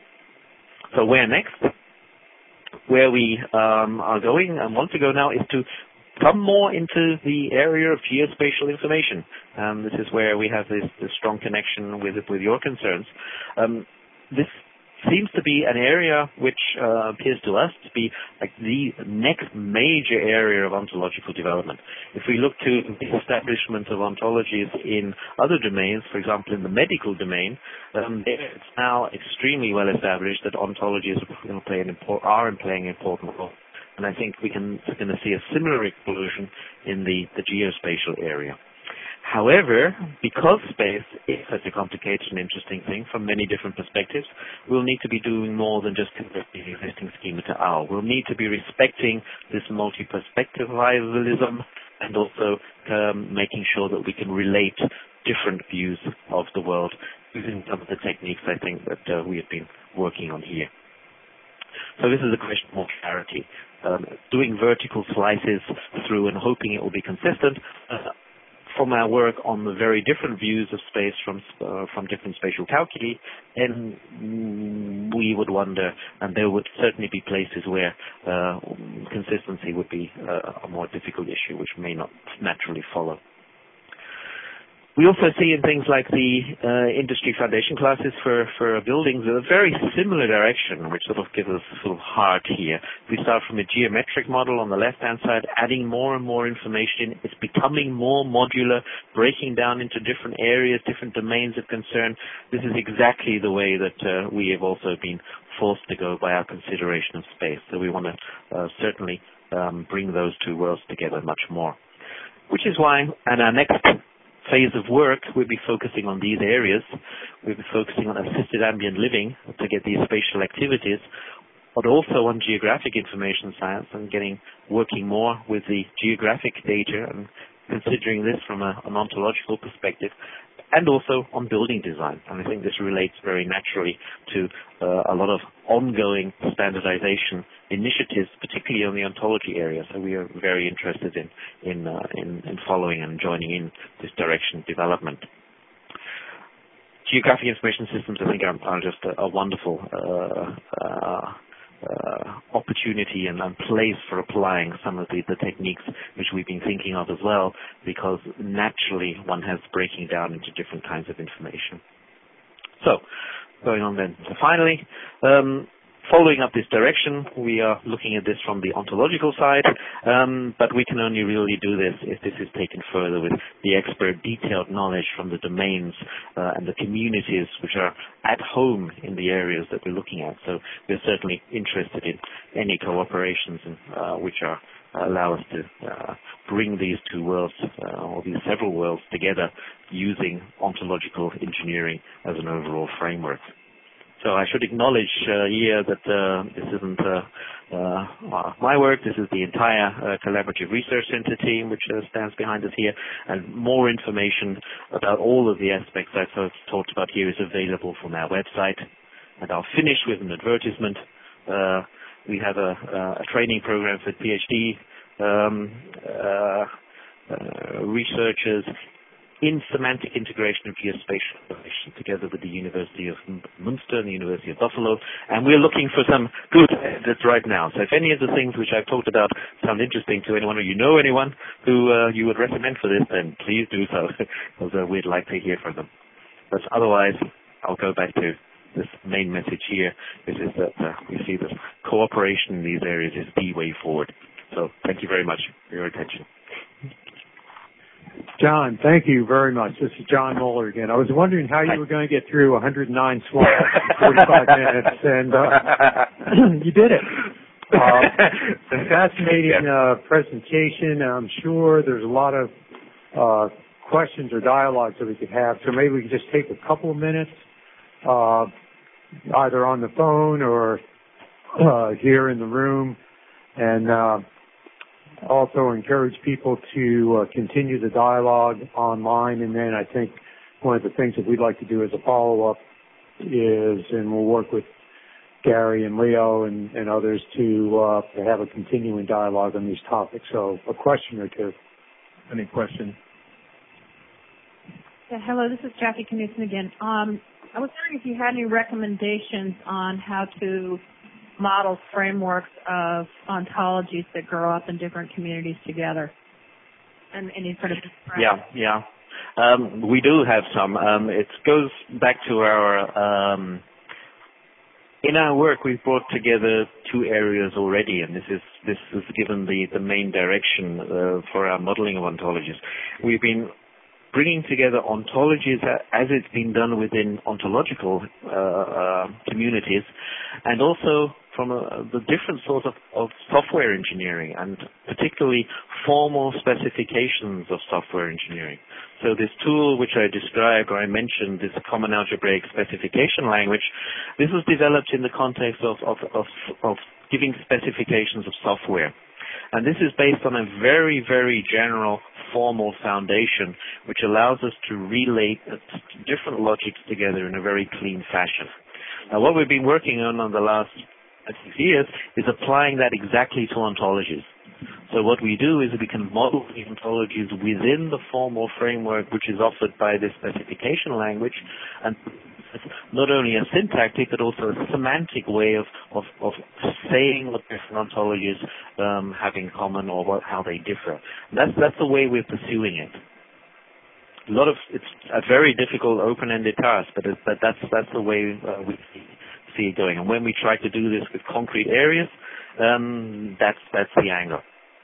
So where next? Where we um, are going and want to go now is to come more into the area of geospatial information. Um, this is where we have this, this strong connection with with your concerns. Um, this seems to be an area which uh, appears to us to be like the next major area of ontological development. If we look to the establishment of ontologies in other domains, for example, in the medical domain, um, it's now extremely well established that ontologies you know, play an impor- are playing an important role. And I think we can going to see a similar explosion in the, the geospatial area. However, because space is such a complicated and interesting thing from many different perspectives, we'll need to be doing more than just converting the existing schema to our. We'll need to be respecting this multi-perspectivalism and also um, making sure that we can relate different views of the world using some of the techniques I think that uh, we have been working on here. So this is a question of more clarity. Um, doing vertical slices through and hoping it will be consistent. Uh, From our work on the very different views of space from uh, from different spatial calculi, and mm, we would wonder, and there would certainly be places where uh, consistency would be uh, a more difficult issue, which may not naturally follow. We also see in things like the uh, industry foundation classes for, for buildings a very similar direction, which sort of gives us sort of heart here. We start from a geometric model on the left-hand side, adding more and more information. It's becoming more modular, breaking down into different areas, different domains of concern. This is exactly the way that uh, we have also been forced to go by our consideration of space. So we want to uh, certainly um, bring those two worlds together much more. Which is why, and our next phase of work, we'll be focusing on these areas. We'll be focusing on assisted ambient living to get these spatial activities, but also on geographic information science and getting working more with the geographic data and considering this from a, an ontological perspective, and also on building design. And I think this relates very naturally to uh, a lot of ongoing standardization initiatives, particularly on the ontology area. So we are very interested in in, uh, in, in following and joining in this direction of development. Geographic information systems, I think, are, are just a, a wonderful uh, uh, Uh, opportunity and, and place for applying some of the, the techniques which we've been thinking of as well, because naturally one has breaking down into different kinds of information. So, going on then. So finally, um, following up this direction, we are looking at this from the ontological side, um, but we can only really do this if this is taken further with the expert detailed knowledge from the domains uh, and the communities which are at home in the areas that we're looking at. So we're certainly interested in any cooperations and, uh, which are uh, allow us to uh, bring these two worlds uh, or these several worlds together using ontological engineering as an overall framework. So I should acknowledge uh, here that uh, this isn't uh, uh, my work. This is the entire uh, Collaborative Research Center team which uh, stands behind us here. And more information about all of the aspects I've talked about here is available from our website. And I'll finish with an advertisement. Uh, we have a, a training program for PhD um, uh, uh, researchers in semantic integration of geospatial information together with the University of Münster and the University of Buffalo. And we're looking for some good candidates right now. So if any of the things which I've talked about sound interesting to anyone or you know anyone who uh, you would recommend for this, then please do so, because uh, we'd like to hear from them. But otherwise, I'll go back to this main message here, which is that uh, we see that cooperation in these areas is the way forward. So thank you very much for your attention. John, thank you very much. This is John Moeller again. I was wondering how you were going to get through one hundred nine slides in forty-five minutes, and uh, you did it. Uh, fascinating uh, presentation. I'm sure there's a lot of uh, questions or dialogues that we could have. So maybe we could just take a couple of minutes, uh, either on the phone or uh, here in the room, and uh, also encourage people to uh, continue the dialogue online. And then I think one of the things that we'd like to do as a follow-up is, and we'll work with Gary and Leo and, and others to, uh, to have a continuing dialogue on these topics. So a question or two. Any questions? Yeah, hello, this is Jackie Knudsen again. Um, I was wondering if you had any recommendations on how to model frameworks of ontologies that grow up in different communities together, and any sort of yeah, yeah. Um, we do have some. Um, it goes back to our um, in our work. We've brought together two areas already, and this is this is given the the main direction uh, for our modeling of ontologies. We've been bringing together ontologies as it's been done within ontological uh, uh, communities, and also from a, the different sorts of, of software engineering, and particularly formal specifications of software engineering. So this tool which I described, or I mentioned, this common algebraic specification language, this was developed in the context of, of, of, of giving specifications of software. And this is based on a very, very general formal foundation which allows us to relate different logics together in a very clean fashion. Now, what we've been working on on the last six years is applying that exactly to ontologies. So what we do is we can model the ontologies within the formal framework which is offered by this specification language, and not only a syntactic but also a semantic way of, of, of saying what different ontologies um, have in common, or what, how they differ. That's, that's the way we're pursuing it. A lot of, it's a very difficult open-ended task, but, it, but that's, that's the way uh, we see, see it going. And when we try to do this with concrete areas, um, that's, that's the angle.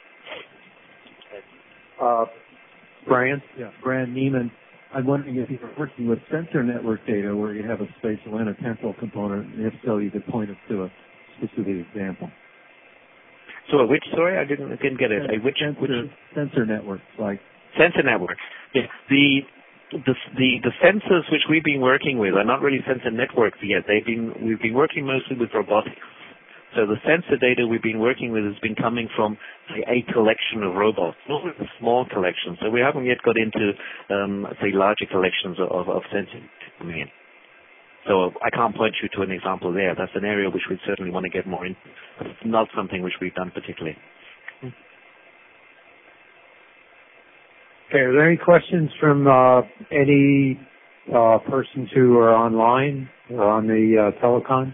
Uh, Brian? Yeah, Brian Neiman. I'm wondering if you're working with sensor network data where you have a spatial and a temporal component, and if so, you could point us to a specific example. So a which, sorry, I didn't, didn't get it. A which, sensor, which? Sensor networks, like. Sensor networks. Yeah. The, the, the, the sensors which we've been working with are not really sensor networks yet. They've been, we've been working mostly with robotics. So the sensor data we've been working with has been coming from, say, a collection of robots, not a small collection. So we haven't yet got into, um, say, larger collections of, of sensors coming in. So I can't point you to an example there. That's an area which we certainly want to get more into. It's not something which we've done particularly. Okay, are there any questions from uh, any uh, persons who are online or on the uh, telecon?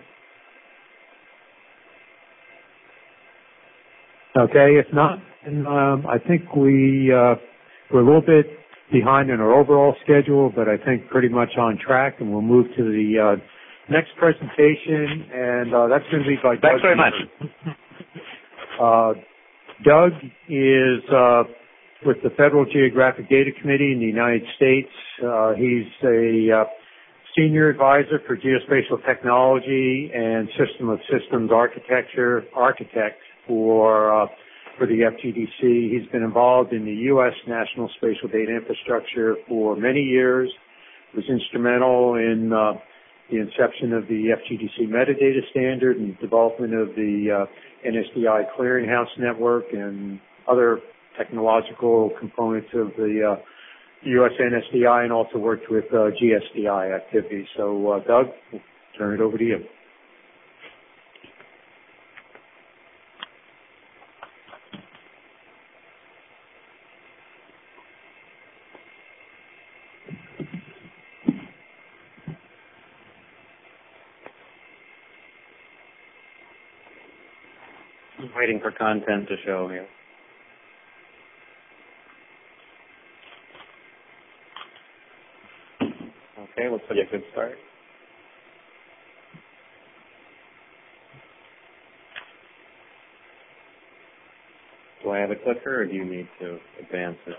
Okay, if not, then, um, I think we, uh, we're a little bit behind in our overall schedule, but I think pretty much on track, and we'll move to the uh, next presentation, and uh, that's going to be by Doug. Thanks very much. Uh, Doug is uh, with the Federal Geographic Data Committee in the United States. Uh, he's a uh, senior advisor for geospatial technology and system of systems architecture architect for uh, for the F G D C. He's been involved in the U S National Spatial Data Infrastructure for many years. Was instrumental in uh, the inception of the F G D C metadata standard and development of the uh, N S D I clearinghouse network and other technological components of the uh, U S N S D I, and also worked with uh, G S D I activities. So, uh, Doug, we'll turn it over to you. Waiting for content to show here. Okay, looks like a good start. Do I have a clicker, or do you need to advance it?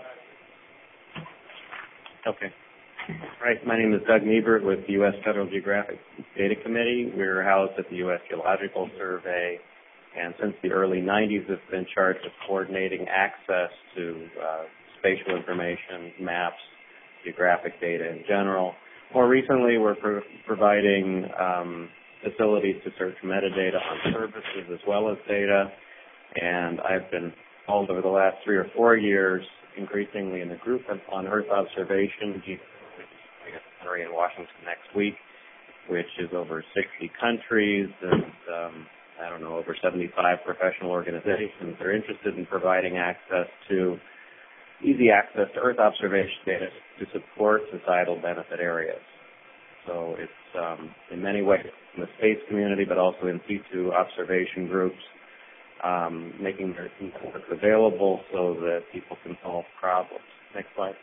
Okay. All right, my name is Doug Niebert with the U S Federal Geographic Data Committee. We're housed at the U S Geological Survey and since the early nineties has been charged with coordinating access to uh, spatial information, maps, geographic data in general. More recently, we're pro- providing um, facilities to search metadata on services as well as data, and I've been called over the last three or four years, increasingly in the group on Earth observation, in Washington next week, which is over sixty countries and um, I don't know, over seventy-five professional organizations. They're interested in providing access to easy access to Earth observation data to support societal benefit areas. So it's um, in many ways in the space community, but also in situ observation groups, um, making their networks available so that people can solve problems. Next slide.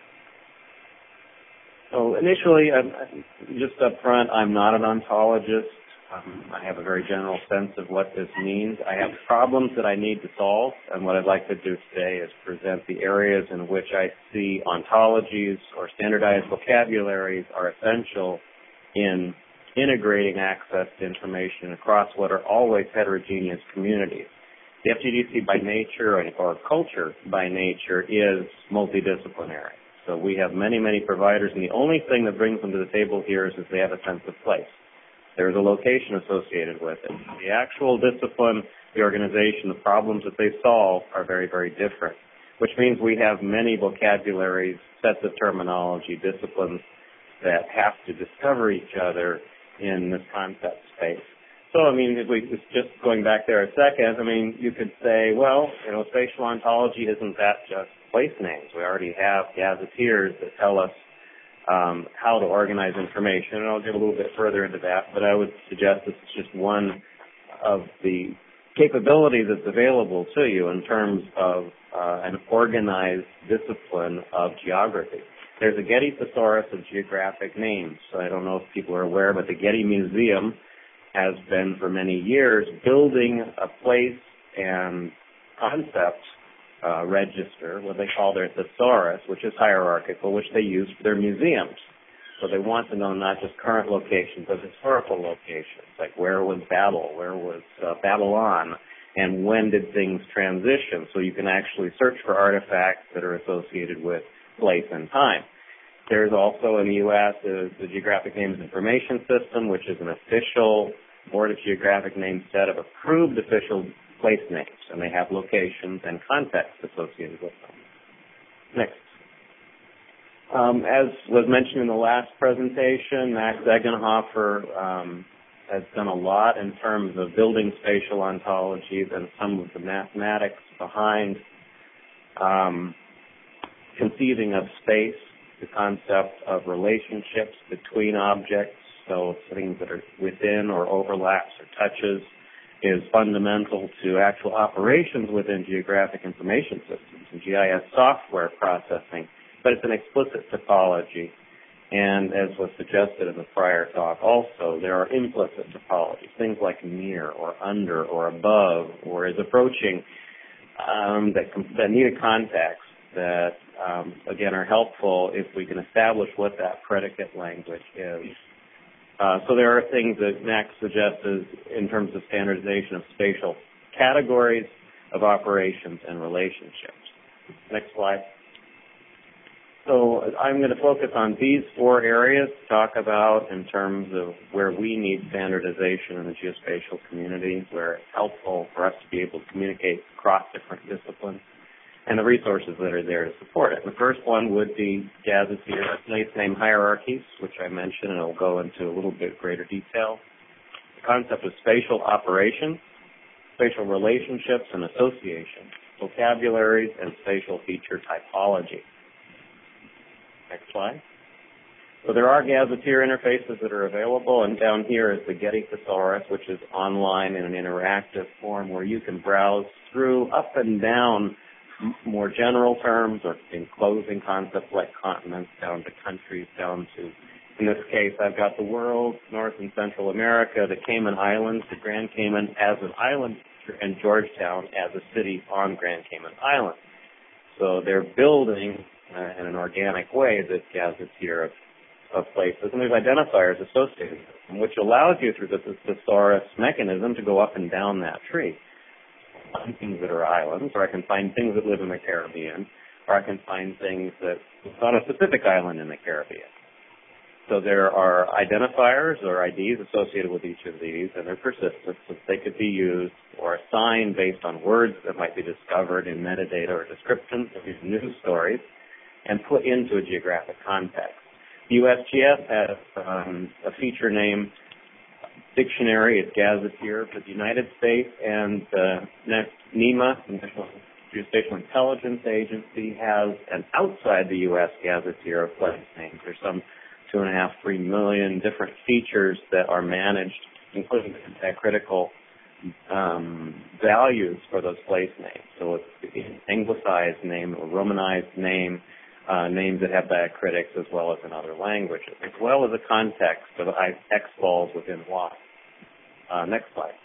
So initially, I'm, just up front, I'm not an ontologist. Um, I have a very general sense of what this means. I have problems that I need to solve, and what I'd like to do today is present the areas in which I see ontologies or standardized vocabularies are essential in integrating access to information across what are always heterogeneous communities. The F G D C by nature, or culture by nature, is multidisciplinary. So we have many, many providers, and the only thing that brings them to the table here is that they have a sense of place. There's a location associated with it. The actual discipline, the organization, the problems that they solve are very, very different, which means we have many vocabularies, sets of terminology, disciplines that have to discover each other in this concept space. So, I mean, if we just going back there a second, I mean, you could say, well, you know, spatial ontology isn't that just place names. We already have gazetteers that tell us Um, how to organize information, and I'll get a little bit further into that, but I would suggest this is just one of the capabilities that's available to you in terms of uh, an organized discipline of geography. There's a Getty Thesaurus of Geographic Names. So I don't know if people are aware, but the Getty Museum has been for many years building a place and concept Uh, register, what they call their thesaurus, which is hierarchical, which they use for their museums. So they want to know not just current locations, but historical locations, like where was Babel, where was uh, Babylon, and when did things transition, so you can actually search for artifacts that are associated with place and time. There's also in the U S the, the Geographic Names Information System, which is an official Board of Geographic Names set of approved official place names, and they have locations and context associated with them. Next. Um, as was mentioned in the last presentation, Max Eggenhofer um, has done a lot in terms of building spatial ontologies and some of the mathematics behind um, conceiving of space, the concept of relationships between objects, so things that are within or overlaps or touches, is fundamental to actual operations within geographic information systems and G I S software processing, but it's an explicit topology. And as was suggested in the prior talk also, there are implicit topologies, things like near or under or above or is approaching um, that, that need a context that, um, again, are helpful if we can establish what that predicate language is. Uh, so there are things that Max suggests in terms of standardization of spatial categories of operations and relationships. Next slide. So I'm going to focus on these four areas to talk about in terms of where we need standardization in the geospatial community, where it's helpful for us to be able to communicate across different disciplines, and the resources that are there to support it. The first one would be gazetteer place name hierarchies, which I mentioned, and I'll go into a little bit greater detail. The concept of spatial operations, spatial relationships and associations, vocabularies, and spatial feature typology. Next slide. So there are gazetteer interfaces that are available, and down here is the Getty Thesaurus, which is online in an interactive form where you can browse through up and down more general terms or enclosing concepts like continents down to countries, down to, in this case, I've got the world, North and Central America, the Cayman Islands, the Grand Cayman as an island, and Georgetown as a city on Grand Cayman Island. So they're building uh, in an organic way this gazetteer of of places, and there's identifiers associated with them, which allows you through the thesaurus mechanism to go up and down that tree. I can find things that are islands, or I can find things that live in the Caribbean, or I can find things that live on a specific island in the Caribbean. So there are identifiers or I Ds associated with each of these, and they're persistent, so they could be used or assigned based on words that might be discovered in metadata or descriptions of these news stories and put into a geographic context. The U S G S has um, a feature name dictionary, it's Gazetteer for the United States, and uh, NEMA, the National Geospatial Intelligence Agency, has an outside the U S Gazetteer of place names. There's some two and a half, three million different features that are managed, including critical um, values for those place names. So it's an anglicized name or romanized name, uh, names that have diacritics as well as in other languages, as well as a context of X falls within Y. Uh, next slide.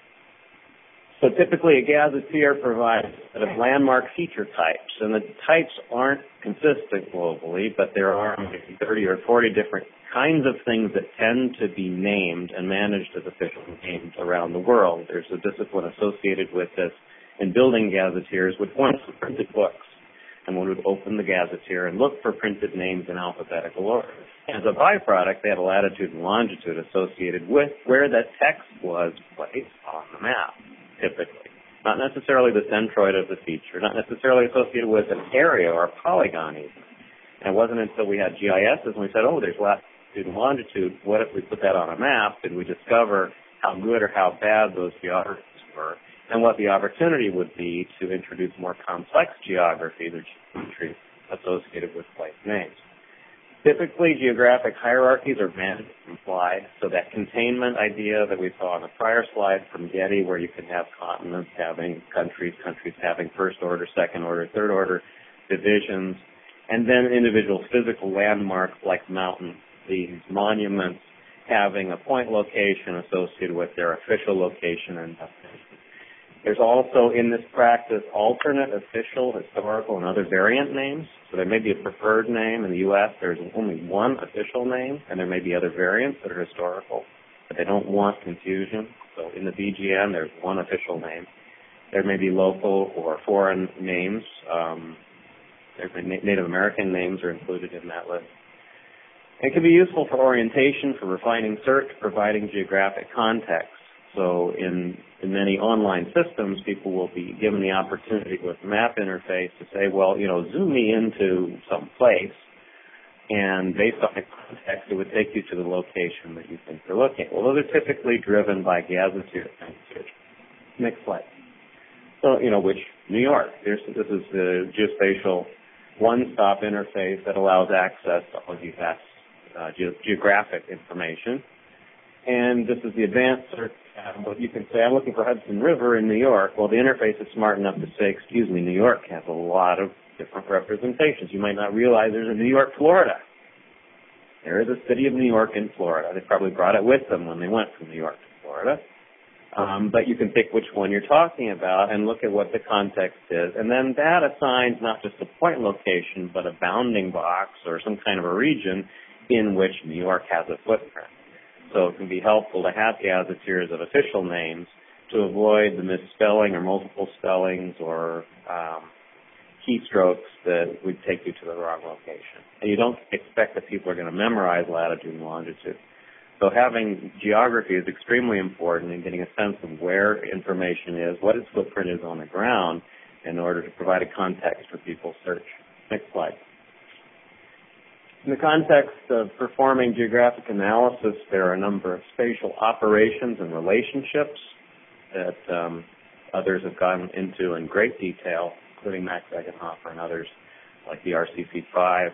So typically a gazetteer provides a set of landmark feature types, and the types aren't consistent globally, but there are maybe thirty or forty different kinds of things that tend to be named and managed as official names around the world. There's a discipline associated with this in building gazetteers, which once were printed books, and one would open the gazetteer and look for printed names in alphabetical order. As a byproduct, they had a latitude and longitude associated with where that text was placed on the map, typically. Not necessarily the centroid of the feature, not necessarily associated with an area or a polygon even. And it wasn't until we had G I Ss and we said, oh, there's latitude and longitude. What if we put that on a map? Did we discover how good or how bad those geographies were, and what the opportunity would be to introduce more complex geographies or geometry associated with place names. Typically, geographic hierarchies are managed and implied, so that containment idea that we saw on the prior slide from Getty, where you can have continents having countries, countries having first order, second order, third order divisions, and then individual physical landmarks like mountains, these monuments having a point location associated with their official location and destination. There's also in this practice alternate official, historical, and other variant names. So there may be a preferred name. In the U S, there's only one official name, and there may be other variants that are historical, but they don't want confusion. So in the B G N, there's one official name. There may be local or foreign names. Um, Native American names are included in that list. It can be useful for orientation, for refining search, providing geographic context. So in, in many online systems, people will be given the opportunity with the map interface to say, well, you know, zoom me into some place, and based on the context, it would take you to the location that you think you're looking. Well, those are typically driven by gazetteer search. Next slide. So, you know, which New York. There's, this is the geospatial one-stop interface that allows access to all U S uh, ge- geographic information. And this is the advanced search tab. But you can say, I'm looking for Hudson River in New York. Well, the interface is smart enough to say, excuse me, New York has a lot of different representations. You might not realize there's a New York, Florida. There is a city of New York in Florida. They probably brought it with them when they went from New York to Florida. Um, but you can pick which one you're talking about and look at what the context is. And then that assigns not just a point location, but a bounding box or some kind of a region in which New York has a footprint. So it can be helpful to have gazetteers of official names to avoid the misspelling or multiple spellings or um, keystrokes that would take you to the wrong location. And you don't expect that people are going to memorize latitude and longitude. So having geography is extremely important in getting a sense of where information is, what its footprint is on the ground, in order to provide a context for people's search. Next slide. In the context of performing geographic analysis, there are a number of spatial operations and relationships that um, others have gone into in great detail, including Max Egenhofer and others like the R C C five.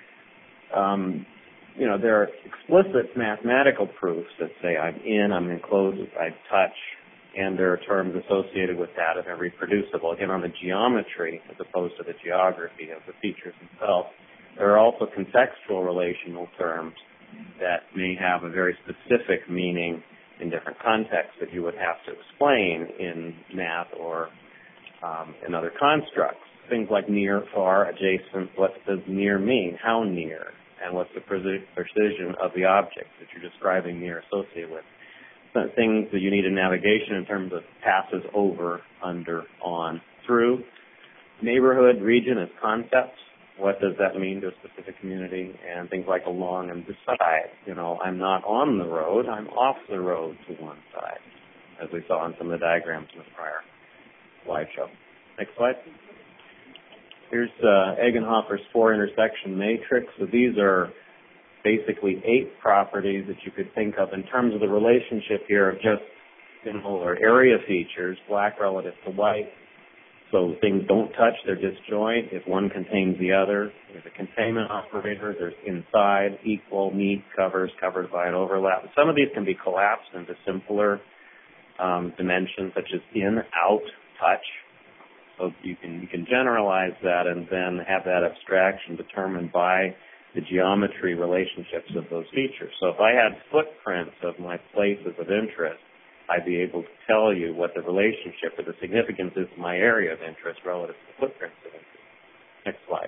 Um, you know, there are explicit mathematical proofs that say I'm in, I'm enclosed, I touch, and there are terms associated with that and they're reproducible, again, on the geometry as opposed to the geography of the features themselves. There are also contextual relational terms that may have a very specific meaning in different contexts that you would have to explain in math or um, in other constructs. Things like near, far, adjacent. What does near mean? How near? and what's the precision of the object that you're describing near associated with. Some things that you need in navigation in terms of passes over, under, on, through. Neighborhood, region as concepts. What does that mean to a specific community? And things like along and beside. You know, I'm not on the road, I'm off the road to one side, as we saw in some of the diagrams in the prior slideshow. Next slide. Here's uh, Eggenhofer's four intersection matrix. So these are basically eight properties that you could think of in terms of the relationship here of just symbol or area features, black relative to white. So things don't touch, they're disjoint. If one contains the other, there's a containment operator. There's inside, equal, meet, covers, covered by an overlap. Some of these can be collapsed into simpler um, dimensions, such as in, out, touch. So you can you can generalize that and then have that abstraction determined by the geometry relationships of those features. So if I had footprints of my places of interest, I'd be able to tell you what the relationship or the significance is to my area of interest relative to the footprints of interest. Next slide.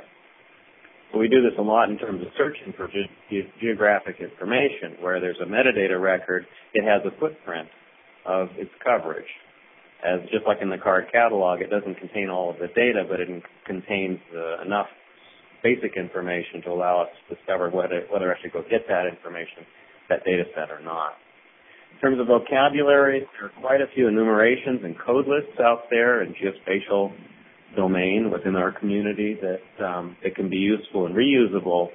So we do this a lot in terms of searching for ge- ge- geographic information. Where there's a metadata record, it has a footprint of its coverage. As just like in the card catalog, it doesn't contain all of the data, but it contains uh, enough basic information to allow us to discover whether, whether actually go get that information, that data set or not. In terms of vocabulary, there are quite a few enumerations and code lists out there in geospatial domain within our community that, um, that can be useful and reusable,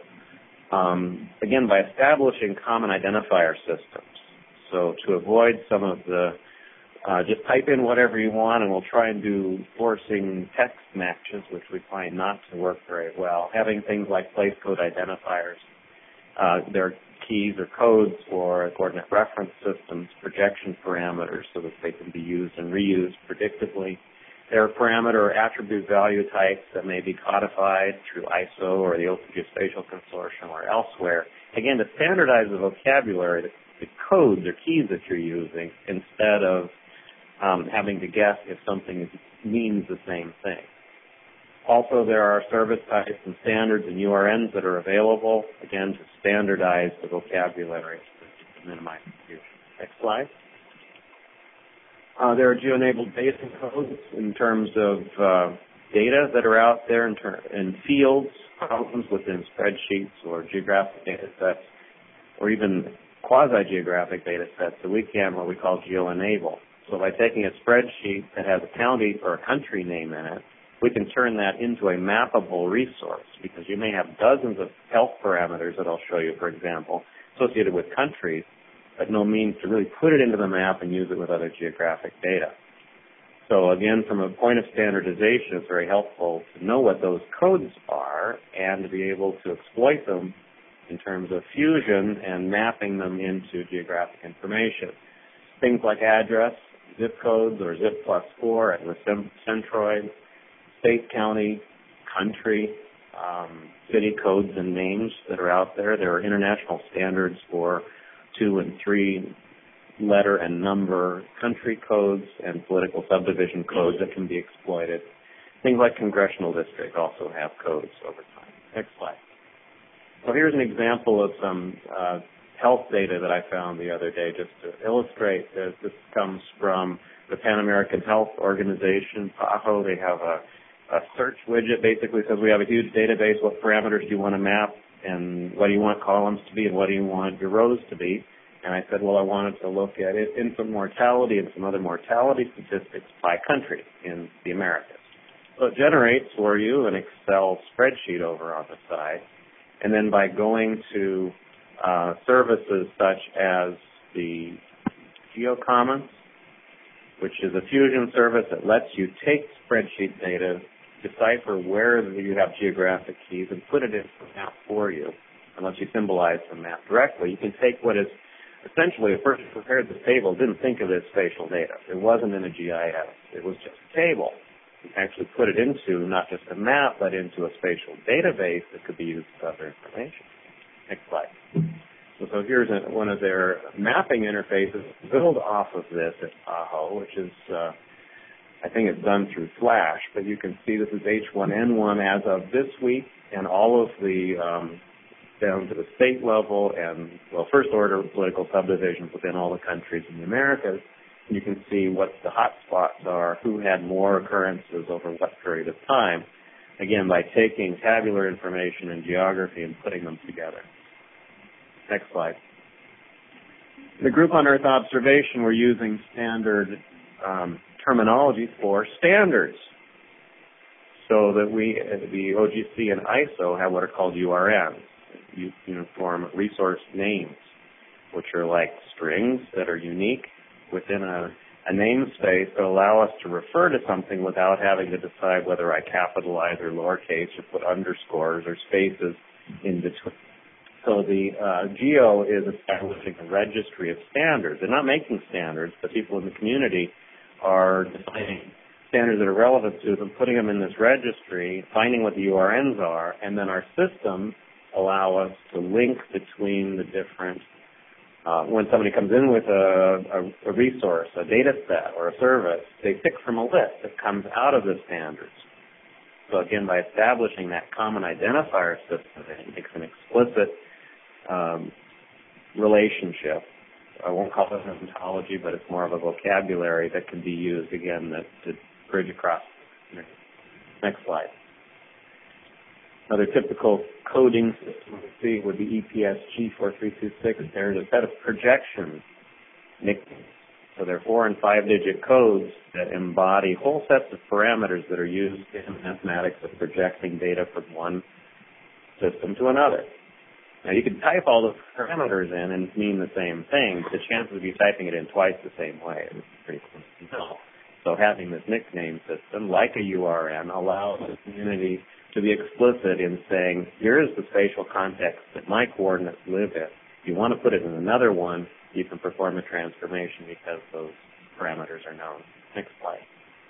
um, again, by establishing common identifier systems. So to avoid some of the, uh, just type in whatever you want and we'll try and do forcing text matches, which we find not to work very well. Having things like place code identifiers. Uh, there are keys or codes for coordinate reference systems, projection parameters so that they can be used and reused predictably. There are parameter or attribute value types that may be codified through I S O or the Open Geospatial Consortium or elsewhere. Again, to standardize the vocabulary, the, the codes or keys that you're using instead of um, having to guess if something is, means the same thing. Also, there are service types and standards and U R Ns that are available, again, to standardize the vocabulary to minimize confusion. Next slide. Uh, there are geo-enabled basin codes in terms of uh, data that are out there in, ter- in fields, columns within spreadsheets or geographic data sets, or even quasi-geographic data sets that we can what we call geo-enable. So by taking a spreadsheet that has a county or a country name in it, we can turn that into a mappable resource because you may have dozens of health parameters that I'll show you, for example, associated with countries, but no means to really put it into the map and use it with other geographic data. So again, from a point of standardization, it's very helpful to know what those codes are and to be able to exploit them in terms of fusion and mapping them into geographic information. Things like address, zip codes, or zip plus four, and with centroids, state, county, country, um, city codes and names that are out there. There are international standards for two and three letter and number country codes and political subdivision codes that can be exploited. Things like congressional district also have codes over time. Next slide. So here's an example of some uh, health data that I found the other day just to illustrate that this comes from the Pan American Health Organization, PAHO. They have a A search widget basically says we have a huge database. What parameters do you want to map, and what do you want columns to be, and what do you want your rows to be? And I said, well, I wanted to look at it, infant mortality and some other mortality statistics by country in the Americas. So it generates for you an Excel spreadsheet over on the side, and then by going to uh, services such as the GeoCommons, which is a fusion service that lets you take spreadsheet data, decipher where you have geographic keys, and put it into a map for you, and lets you symbolize the map directly. You can take what is essentially, a person who prepared this table didn't think of it as spatial data. It wasn't in a G I S. It was just a table. You actually put it into not just a map, but into a spatial database that could be used for other information. Next slide. So, so here's a, one of their mapping interfaces built off of this at PAHO, which is, uh, I think it's done through Flash, but you can see this is H one N one as of this week, and all of the um, down to the state level and, well, first order political subdivisions within all the countries in the Americas. You can see what the hot spots are, who had more occurrences over what period of time, again, by taking tabular information and geography and putting them together. Next slide. The group on Earth observation, we're using standard um, terminology for standards, so that we, the O G C and I S O, have what are called U R Ns, Uniform Resource Names, which are like strings that are unique within a, a namespace that allow us to refer to something without having to decide whether I capitalize or lowercase or put underscores or spaces in between. So the uh, GEO is establishing a registry of standards. They're not making standards, but people in the community are defining standards that are relevant to them, putting them in this registry, finding what the U R Ns are, and then our systems allow us to link between the different, uh, when somebody comes in with a, a, a resource, a data set, or a service, they pick from a list that comes out of the standards. So again, by establishing that common identifier system, it makes an explicit um, relationship. I won't call it an ontology, but it's more of a vocabulary that can be used, again, that, to bridge across. Next slide. Another typical coding system we see would be E P S G four three two six. There's a set of projection nicknames. So they're four and five digit codes that embody whole sets of parameters that are used in mathematics of projecting data from one system to another. Now you can type all the parameters in and mean the same thing, but the chances of you typing it in twice the same way is pretty close to nil. So having this nickname system, like a U R N, allows the community to be explicit in saying, here is the spatial context that my coordinates live in. If you want to put it in another one, you can perform a transformation because those parameters are known. Next slide.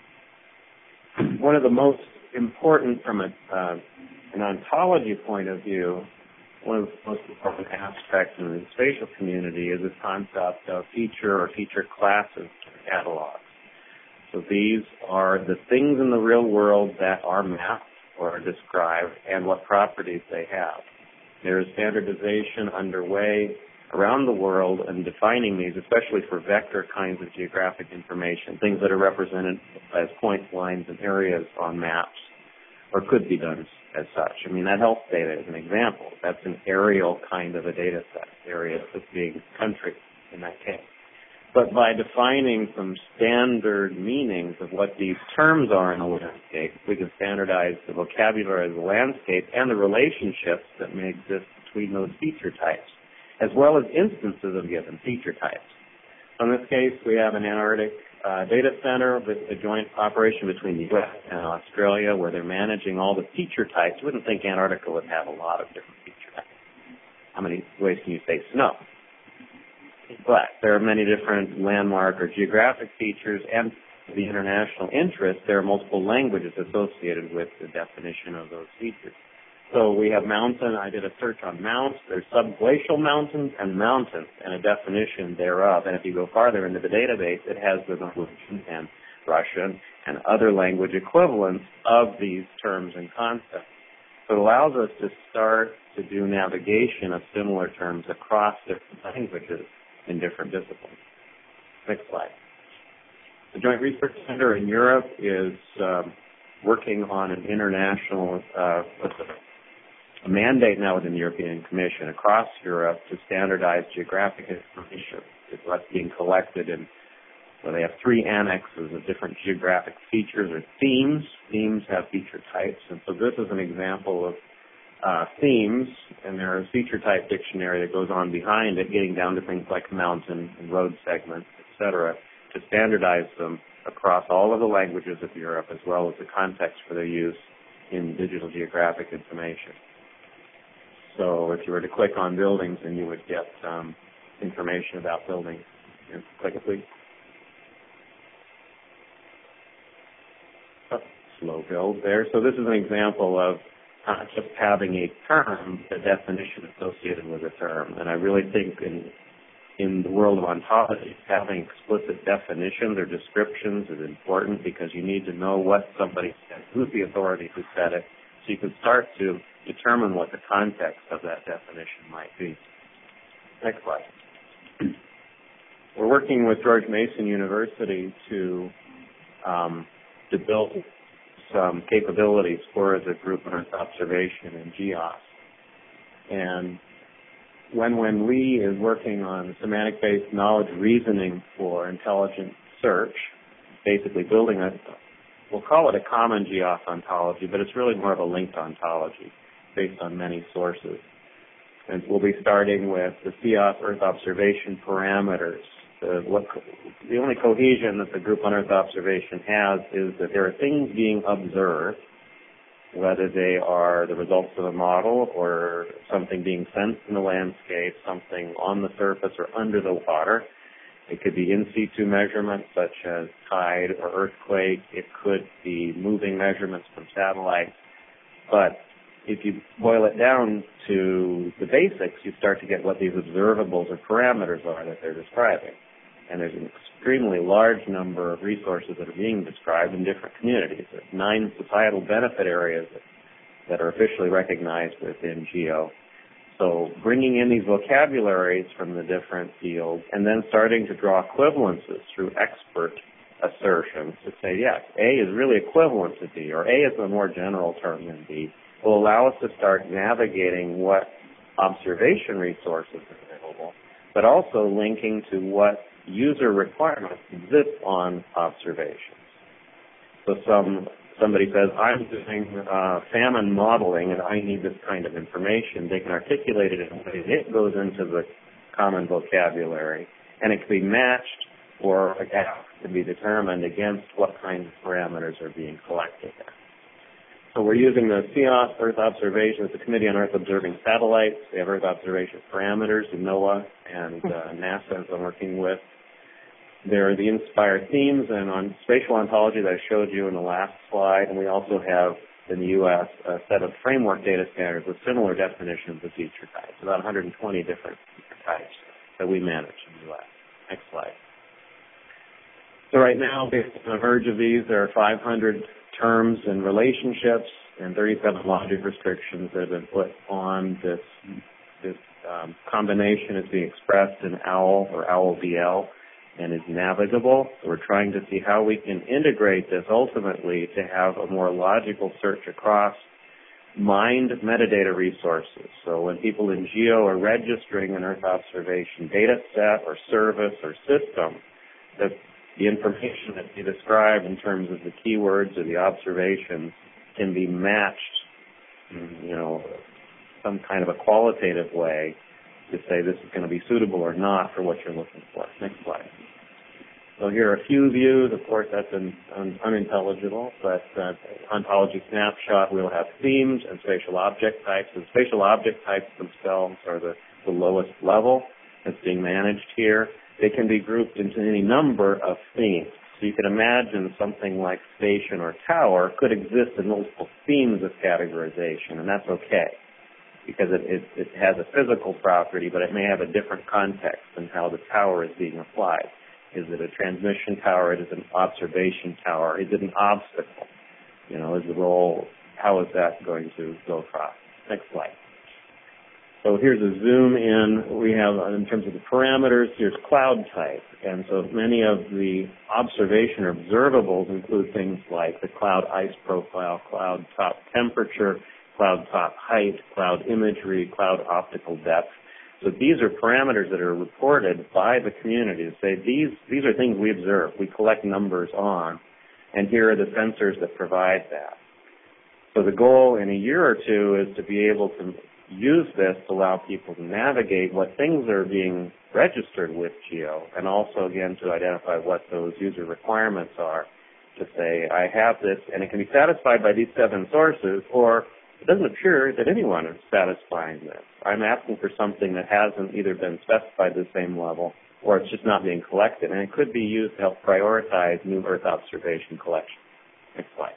One of the most important from a, uh, an ontology point of view, one of the most important aspects in the spatial community is this concept of feature or feature classes catalogs. So these are the things in the real world that are mapped or are described and what properties they have. There is standardization underway around the world in defining these, especially for vector kinds of geographic information, things that are represented as points, lines, and areas on maps, or could be done as such. I mean, that health data is an example. That's an aerial kind of a data set, area being country in that case. But by defining some standard meanings of what these terms are in a landscape, we can standardize the vocabulary of the landscape and the relationships that may exist between those feature types, as well as instances of given feature types. So in this case, we have an Antarctic uh, data center with a joint operation between the U S and Australia where they're managing all the feature types. You wouldn't think Antarctica would have a lot of different feature types. How many ways can you say snow? But there are many different landmark or geographic features, and for the international interest, there are multiple languages associated with the definition of those features. So we have mountain. I did a search on mounts. There's subglacial mountains and mountains and a definition thereof. And if you go farther into the database, it has the Norwegian and Russian and other language equivalents of these terms and concepts. So it allows us to start to do navigation of similar terms across different languages in different disciplines. Next slide. The Joint Research Center in Europe is um, working on an international uh, a mandate now within the European Commission across Europe to standardize geographic information. It's what's being collected in, well, they have three annexes of different geographic features or themes. Themes have feature types, and so this is an example of Uh, themes, and there's a feature type dictionary that goes on behind it, getting down to things like mountain and road segments, et cetera, to standardize them across all of the languages of Europe, as well as the context for their use in digital geographic information. So if you were to click on buildings, then you would get um, information about buildings. Here, click it, please. Oh, slow build there. So this is an example of not just having a term, the definition associated with a term. And I really think in in the world of ontology, having explicit definitions or descriptions is important because you need to know what somebody said, who's the authority who said it, So you can start to determine what the context of that definition might be. Next slide. We're working with George Mason University to um, to build some capabilities for the group Earth observation in GEOS. And Wen-Wen Lee is working on semantic-based knowledge reasoning for intelligent search, basically building a, we'll call it a common GEOS ontology, but it's really more of a linked ontology based on many sources. And we'll be starting with the CEOS Earth observation parameters. The, what, the only cohesion that the group on Earth observation has is that there are things being observed, whether they are the results of a model or something being sensed in the landscape, something on the surface or under the water. It could be in situ measurements such as tide or earthquake. It could be moving measurements from satellites. But if you boil it down to the basics, you start to get what these observables or parameters are that they're describing. And there's an extremely large number of resources that are being described in different communities. There's nine societal benefit areas that, that are officially recognized within GEO. So bringing in these vocabularies from the different fields and then starting to draw equivalences through expert assertions to say, yes, A is really equivalent to B, or A is a more general term than B, will allow us to start navigating what observation resources are available, but also linking to what user requirements exist on observations. So some somebody says, I'm doing uh, famine modeling and I need this kind of information. They can articulate it in a way that it goes into the common vocabulary, and it can be matched or a gap can be determined against what kinds of parameters are being collected there. So we're using the CEOS Earth Observation, it's the Committee on Earth Observing Satellites. We have Earth Observation Parameters in NOAA and uh, NASA I'm working with. There are the inspired themes and on spatial ontology that I showed you in the last slide. And we also have in the U S a set of framework data standards with similar definitions of feature types, about one hundred twenty different feature types that we manage in the U S. Next slide. So right now, based on the verge of these, there are five hundred terms and relationships and thirty-seven logic restrictions that have been put on this this um, combination is being expressed in OWL or OWL-B-L and is navigable. So we're trying to see how we can integrate this ultimately to have a more logical search across mined metadata resources. So when people in GEO are registering an Earth observation data set or service or system, that the information that you describe in terms of the keywords or the observations can be matched in, you know, some kind of a qualitative way to say this is going to be suitable or not for what you're looking for. Next slide. So here are a few views. Of course, that's un, un, unintelligible, but uh, ontology snapshot, we'll have themes and spatial object types. The spatial object types themselves are the, the lowest level that's being managed here. They can be grouped into any number of themes. So you can imagine something like station or tower could exist in multiple themes of categorization, and that's okay because it, it, it has a physical property, but it may have a different context in how the tower is being applied. Is it a transmission tower? Is it an observation tower? Is it an obstacle? You know, is the role, how is that going to go across? Next slide. So here's a zoom in. We have, in terms of the parameters, here's cloud type. And so many of the observation or observables include things like the cloud ice profile, cloud top temperature, cloud top height, cloud imagery, cloud optical depth. So these are parameters that are reported by the community to say these, these are things we observe, we collect numbers on, and here are the sensors that provide that. So the goal in a year or two is to be able to use this to allow people to navigate what things are being registered with GEO, and also, again, to identify what those user requirements are to say, I have this, and it can be satisfied by these seven sources, or it doesn't appear that anyone is satisfying this. I'm asking for something that hasn't either been specified at the same level, or it's just not being collected, and it could be used to help prioritize new Earth observation collection. Next slide.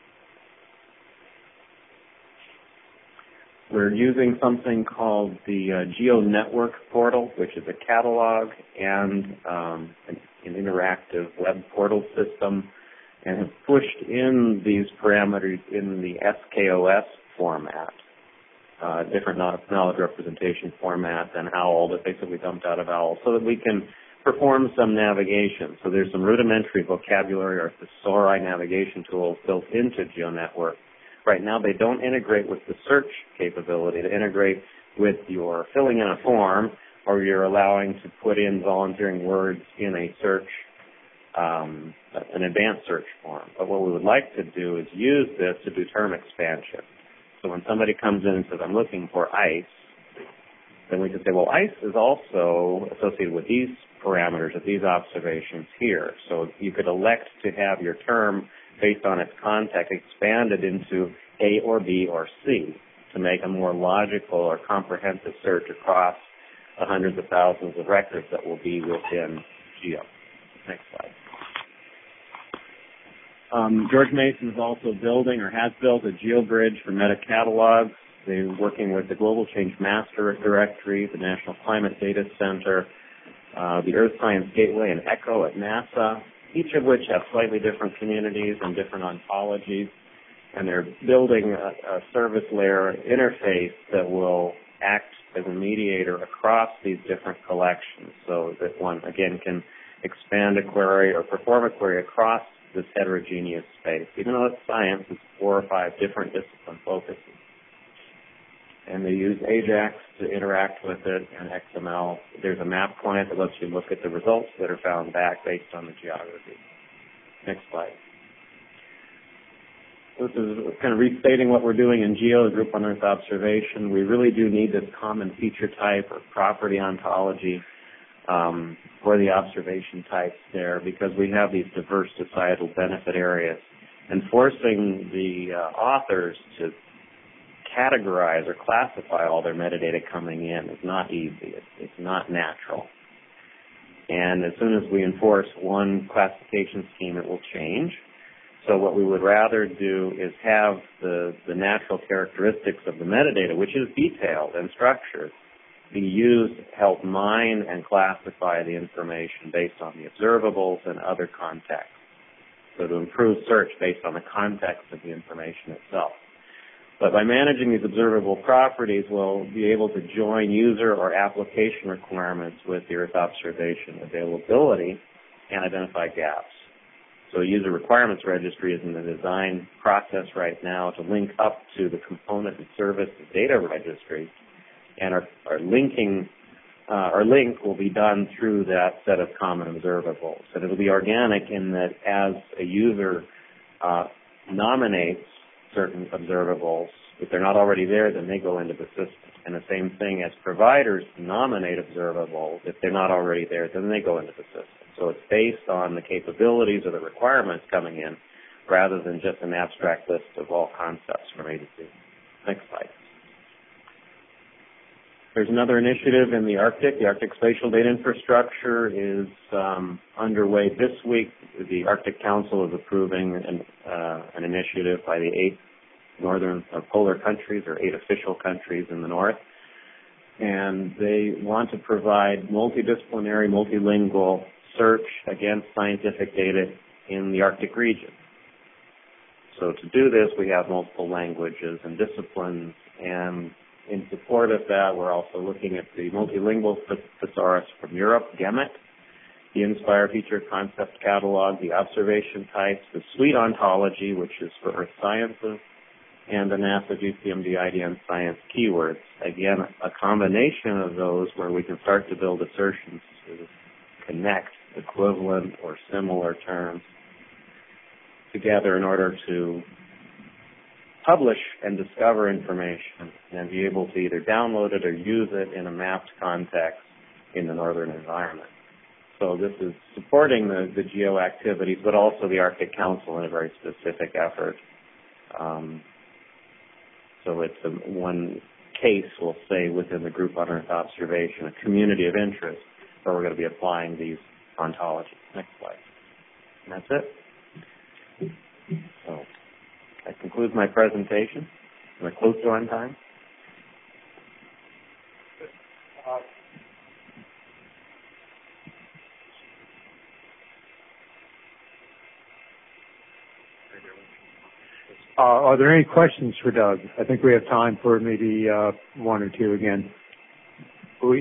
We're using something called the uh, GEO Network Portal, which is a catalog and um, an, an interactive web portal system. and have pushed in these parameters in the S K O S format, uh, different knowledge representation format than OWL, but basically dumped out of OWL, so that we can perform some navigation. So there's some rudimentary vocabulary or thesauri navigation tools built into GeoNetwork. Right now they don't integrate with the search capability. They integrate with your filling in a form, or you're allowing to put in volunteering words in a search, um, an advanced search form. But what we would like to do is use this to do term expansion. So when somebody comes in and says, I'm looking for ice, then we can say, well, ice is also associated with these parameters of these observations here. So you could elect to have your term based on its context expanded into A or B or C to make a more logical or comprehensive search across the hundreds of thousands of records that will be within Geo. Next slide. Um, George Mason is also building or has built a GeoBridge for meta-catalogs. They're working with the Global Change Master Directory, the National Climate Data Center, uh, the Earth Science Gateway, and ECHO at NASA, each of which have slightly different communities and different ontologies. And they're building a, a service layer interface that will act as a mediator across these different collections so that one, again, can expand a query or perform a query across this heterogeneous space. Even though it's science, it's four or five different discipline focuses. And they use AJAX to interact with it, and X M L. There's a map client that lets you look at the results that are found back based on the geography. Next slide. This is kind of restating what we're doing in GEO, the Group on Earth Observation. We really do need this common feature type or property ontology um, for the observation types there, because we have these diverse societal benefit areas. And forcing the uh, authors to categorize or classify all their metadata coming in is not easy. It's, it's not natural. And as soon as we enforce one classification scheme, it will change. So what we would rather do is have the, the natural characteristics of the metadata, which is detailed and structured, be used to help mine and classify the information based on the observables and other contexts. So to improve search based on the context of the information itself. But by managing these observable properties, we'll be able to join user or application requirements with the Earth observation availability and identify gaps. So a user requirements registry is in the design process right now to link up to the component and service data registry, and our, our linking, uh, our link will be done through that set of common observables. And it'll be organic in that as a user uh, nominates certain observables, if they're not already there, then they go into the system. And the same thing as providers nominate observables. If they're not already there, then they go into the system. So it's based on the capabilities or the requirements coming in rather than just an abstract list of all concepts from A to Z. Next slide. There's another initiative in the Arctic. The Arctic Spatial Data Infrastructure is um, underway this week. The Arctic Council is approving an, uh, an initiative by the eight northern or polar countries, or eight official countries in the north. And they want to provide multidisciplinary, multilingual search against scientific data in the Arctic region. So to do this, we have multiple languages and disciplines, and in support of that, we're also looking at the multilingual thesaurus from Europe, GEMIT, the INSPIRE Feature Concept Catalog, the observation types, the suite ontology, which is for Earth Sciences, and the NASA G C M D I D N Science keywords. Again, a combination of those where we can start to build assertions to connect equivalent or similar terms together in order to publish and discover information and be able to either download it or use it in a mapped context in the northern environment. So this is supporting the, the GEO activities, but also the Arctic Council in a very specific effort. Um, so it's a, one case, we'll say, within the Group on Earth Observation, a community of interest where we're going to be applying these ontologies. Next slide. And that's it. So that concludes my presentation. Am I close to on time? Uh, Uh, are there any questions for Doug? I think we have time for maybe uh, one or two again. Luis?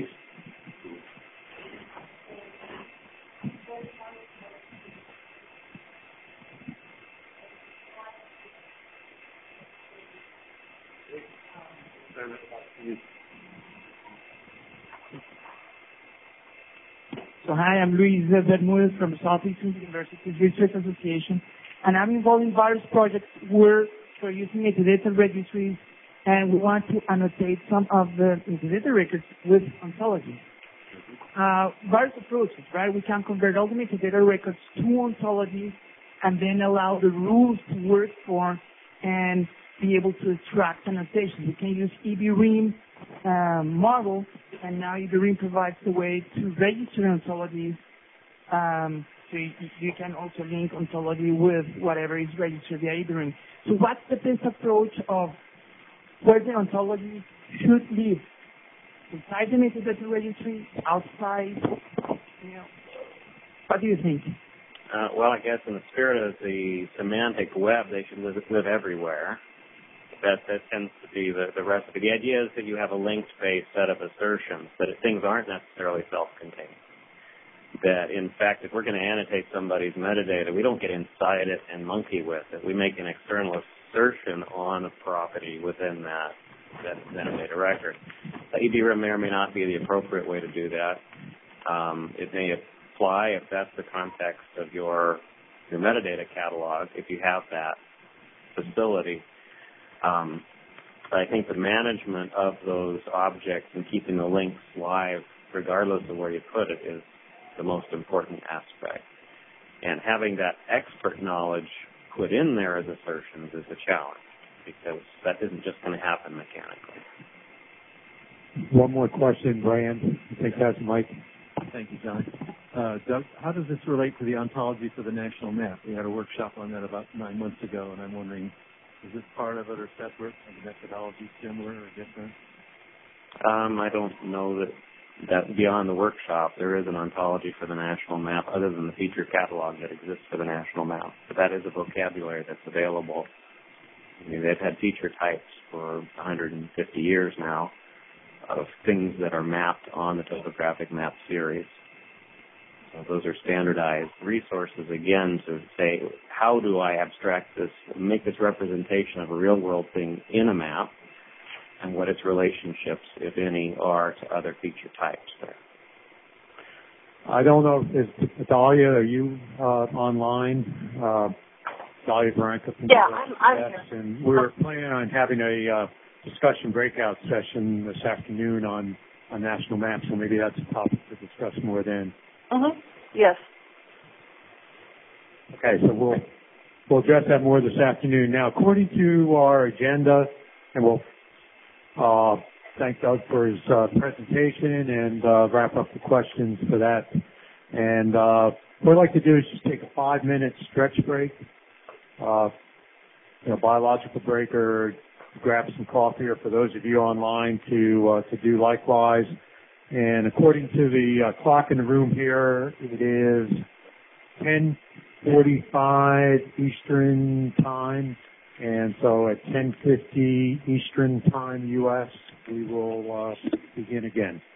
So hi, I'm Luis Bermudez from the Southeastern Universities Research Association, and I'm involved in various projects where we're using metadata registries, and we want to annotate some of the metadata records with ontologies. Uh, various approaches, right? We can convert all the metadata records to ontologies and then allow the rules to work for and be able to extract annotations. We can use E B R I M uh, model, and now E B R I M provides the way to register ontologies. Um, so you, you can also link ontology with whatever is registered via E B R I M. So what's the best approach of where the ontology should live? Inside the metadata registry, outside? You know, what do you think? Uh, well, I guess in the spirit of the semantic web, they should live, live everywhere. That, that tends to be the, the recipe. The idea is that you have a linked-based set of assertions, that things aren't necessarily self-contained. That, in fact, if we're going to annotate somebody's metadata, we don't get inside it and monkey with it. We make an external assertion on a property within that, that metadata record. Uh, E B R I M may or may not be the appropriate way to do that. Um, it may apply if that's the context of your, your metadata catalog, if you have that facility. Um, I think the management of those objects and keeping the links live, regardless of where you put it, is the most important aspect. And having that expert knowledge put in there as assertions is a challenge, because that isn't just going to happen mechanically. One more question, Brian. I think that's Mike. Thank you, John. Uh, Doug, how does this relate to the ontology for the national map? We had a workshop on that about nine months ago, and I'm wondering, is this part of it or separate? Are the methodology similar or different? Um, I don't know that, that beyond the workshop there is an ontology for the national map other than the feature catalog that exists for the national map. But that is a vocabulary that's available. I mean, they've had feature types for one hundred fifty years now of things that are mapped on the topographic map series. So those are standardized resources, again, to say, how do I abstract this, make this representation of a real-world thing in a map, and what its relationships, if any, are to other feature types there. I don't know, is Dahlia, are you uh, online? Uh, Dahlia Barranca. Yeah, I'm, I'm yes, here. And we're planning on having a uh, discussion breakout session this afternoon on, on national maps, so maybe that's a topic to discuss more then. Mm-hmm. Yes. Okay, so we'll we'll address that more this afternoon. Now, according to our agenda, and we'll uh, thank Doug for his uh, presentation and uh, wrap up the questions for that. And uh, what I'd like to do is just take a five-minute stretch break, uh, you know, biological break, or grab some coffee, or for those of you online to uh, to do likewise. And according to the uh, clock in the room here, it is ten forty-five Eastern Time. And so at ten fifty Eastern Time U S, we will uh, begin again.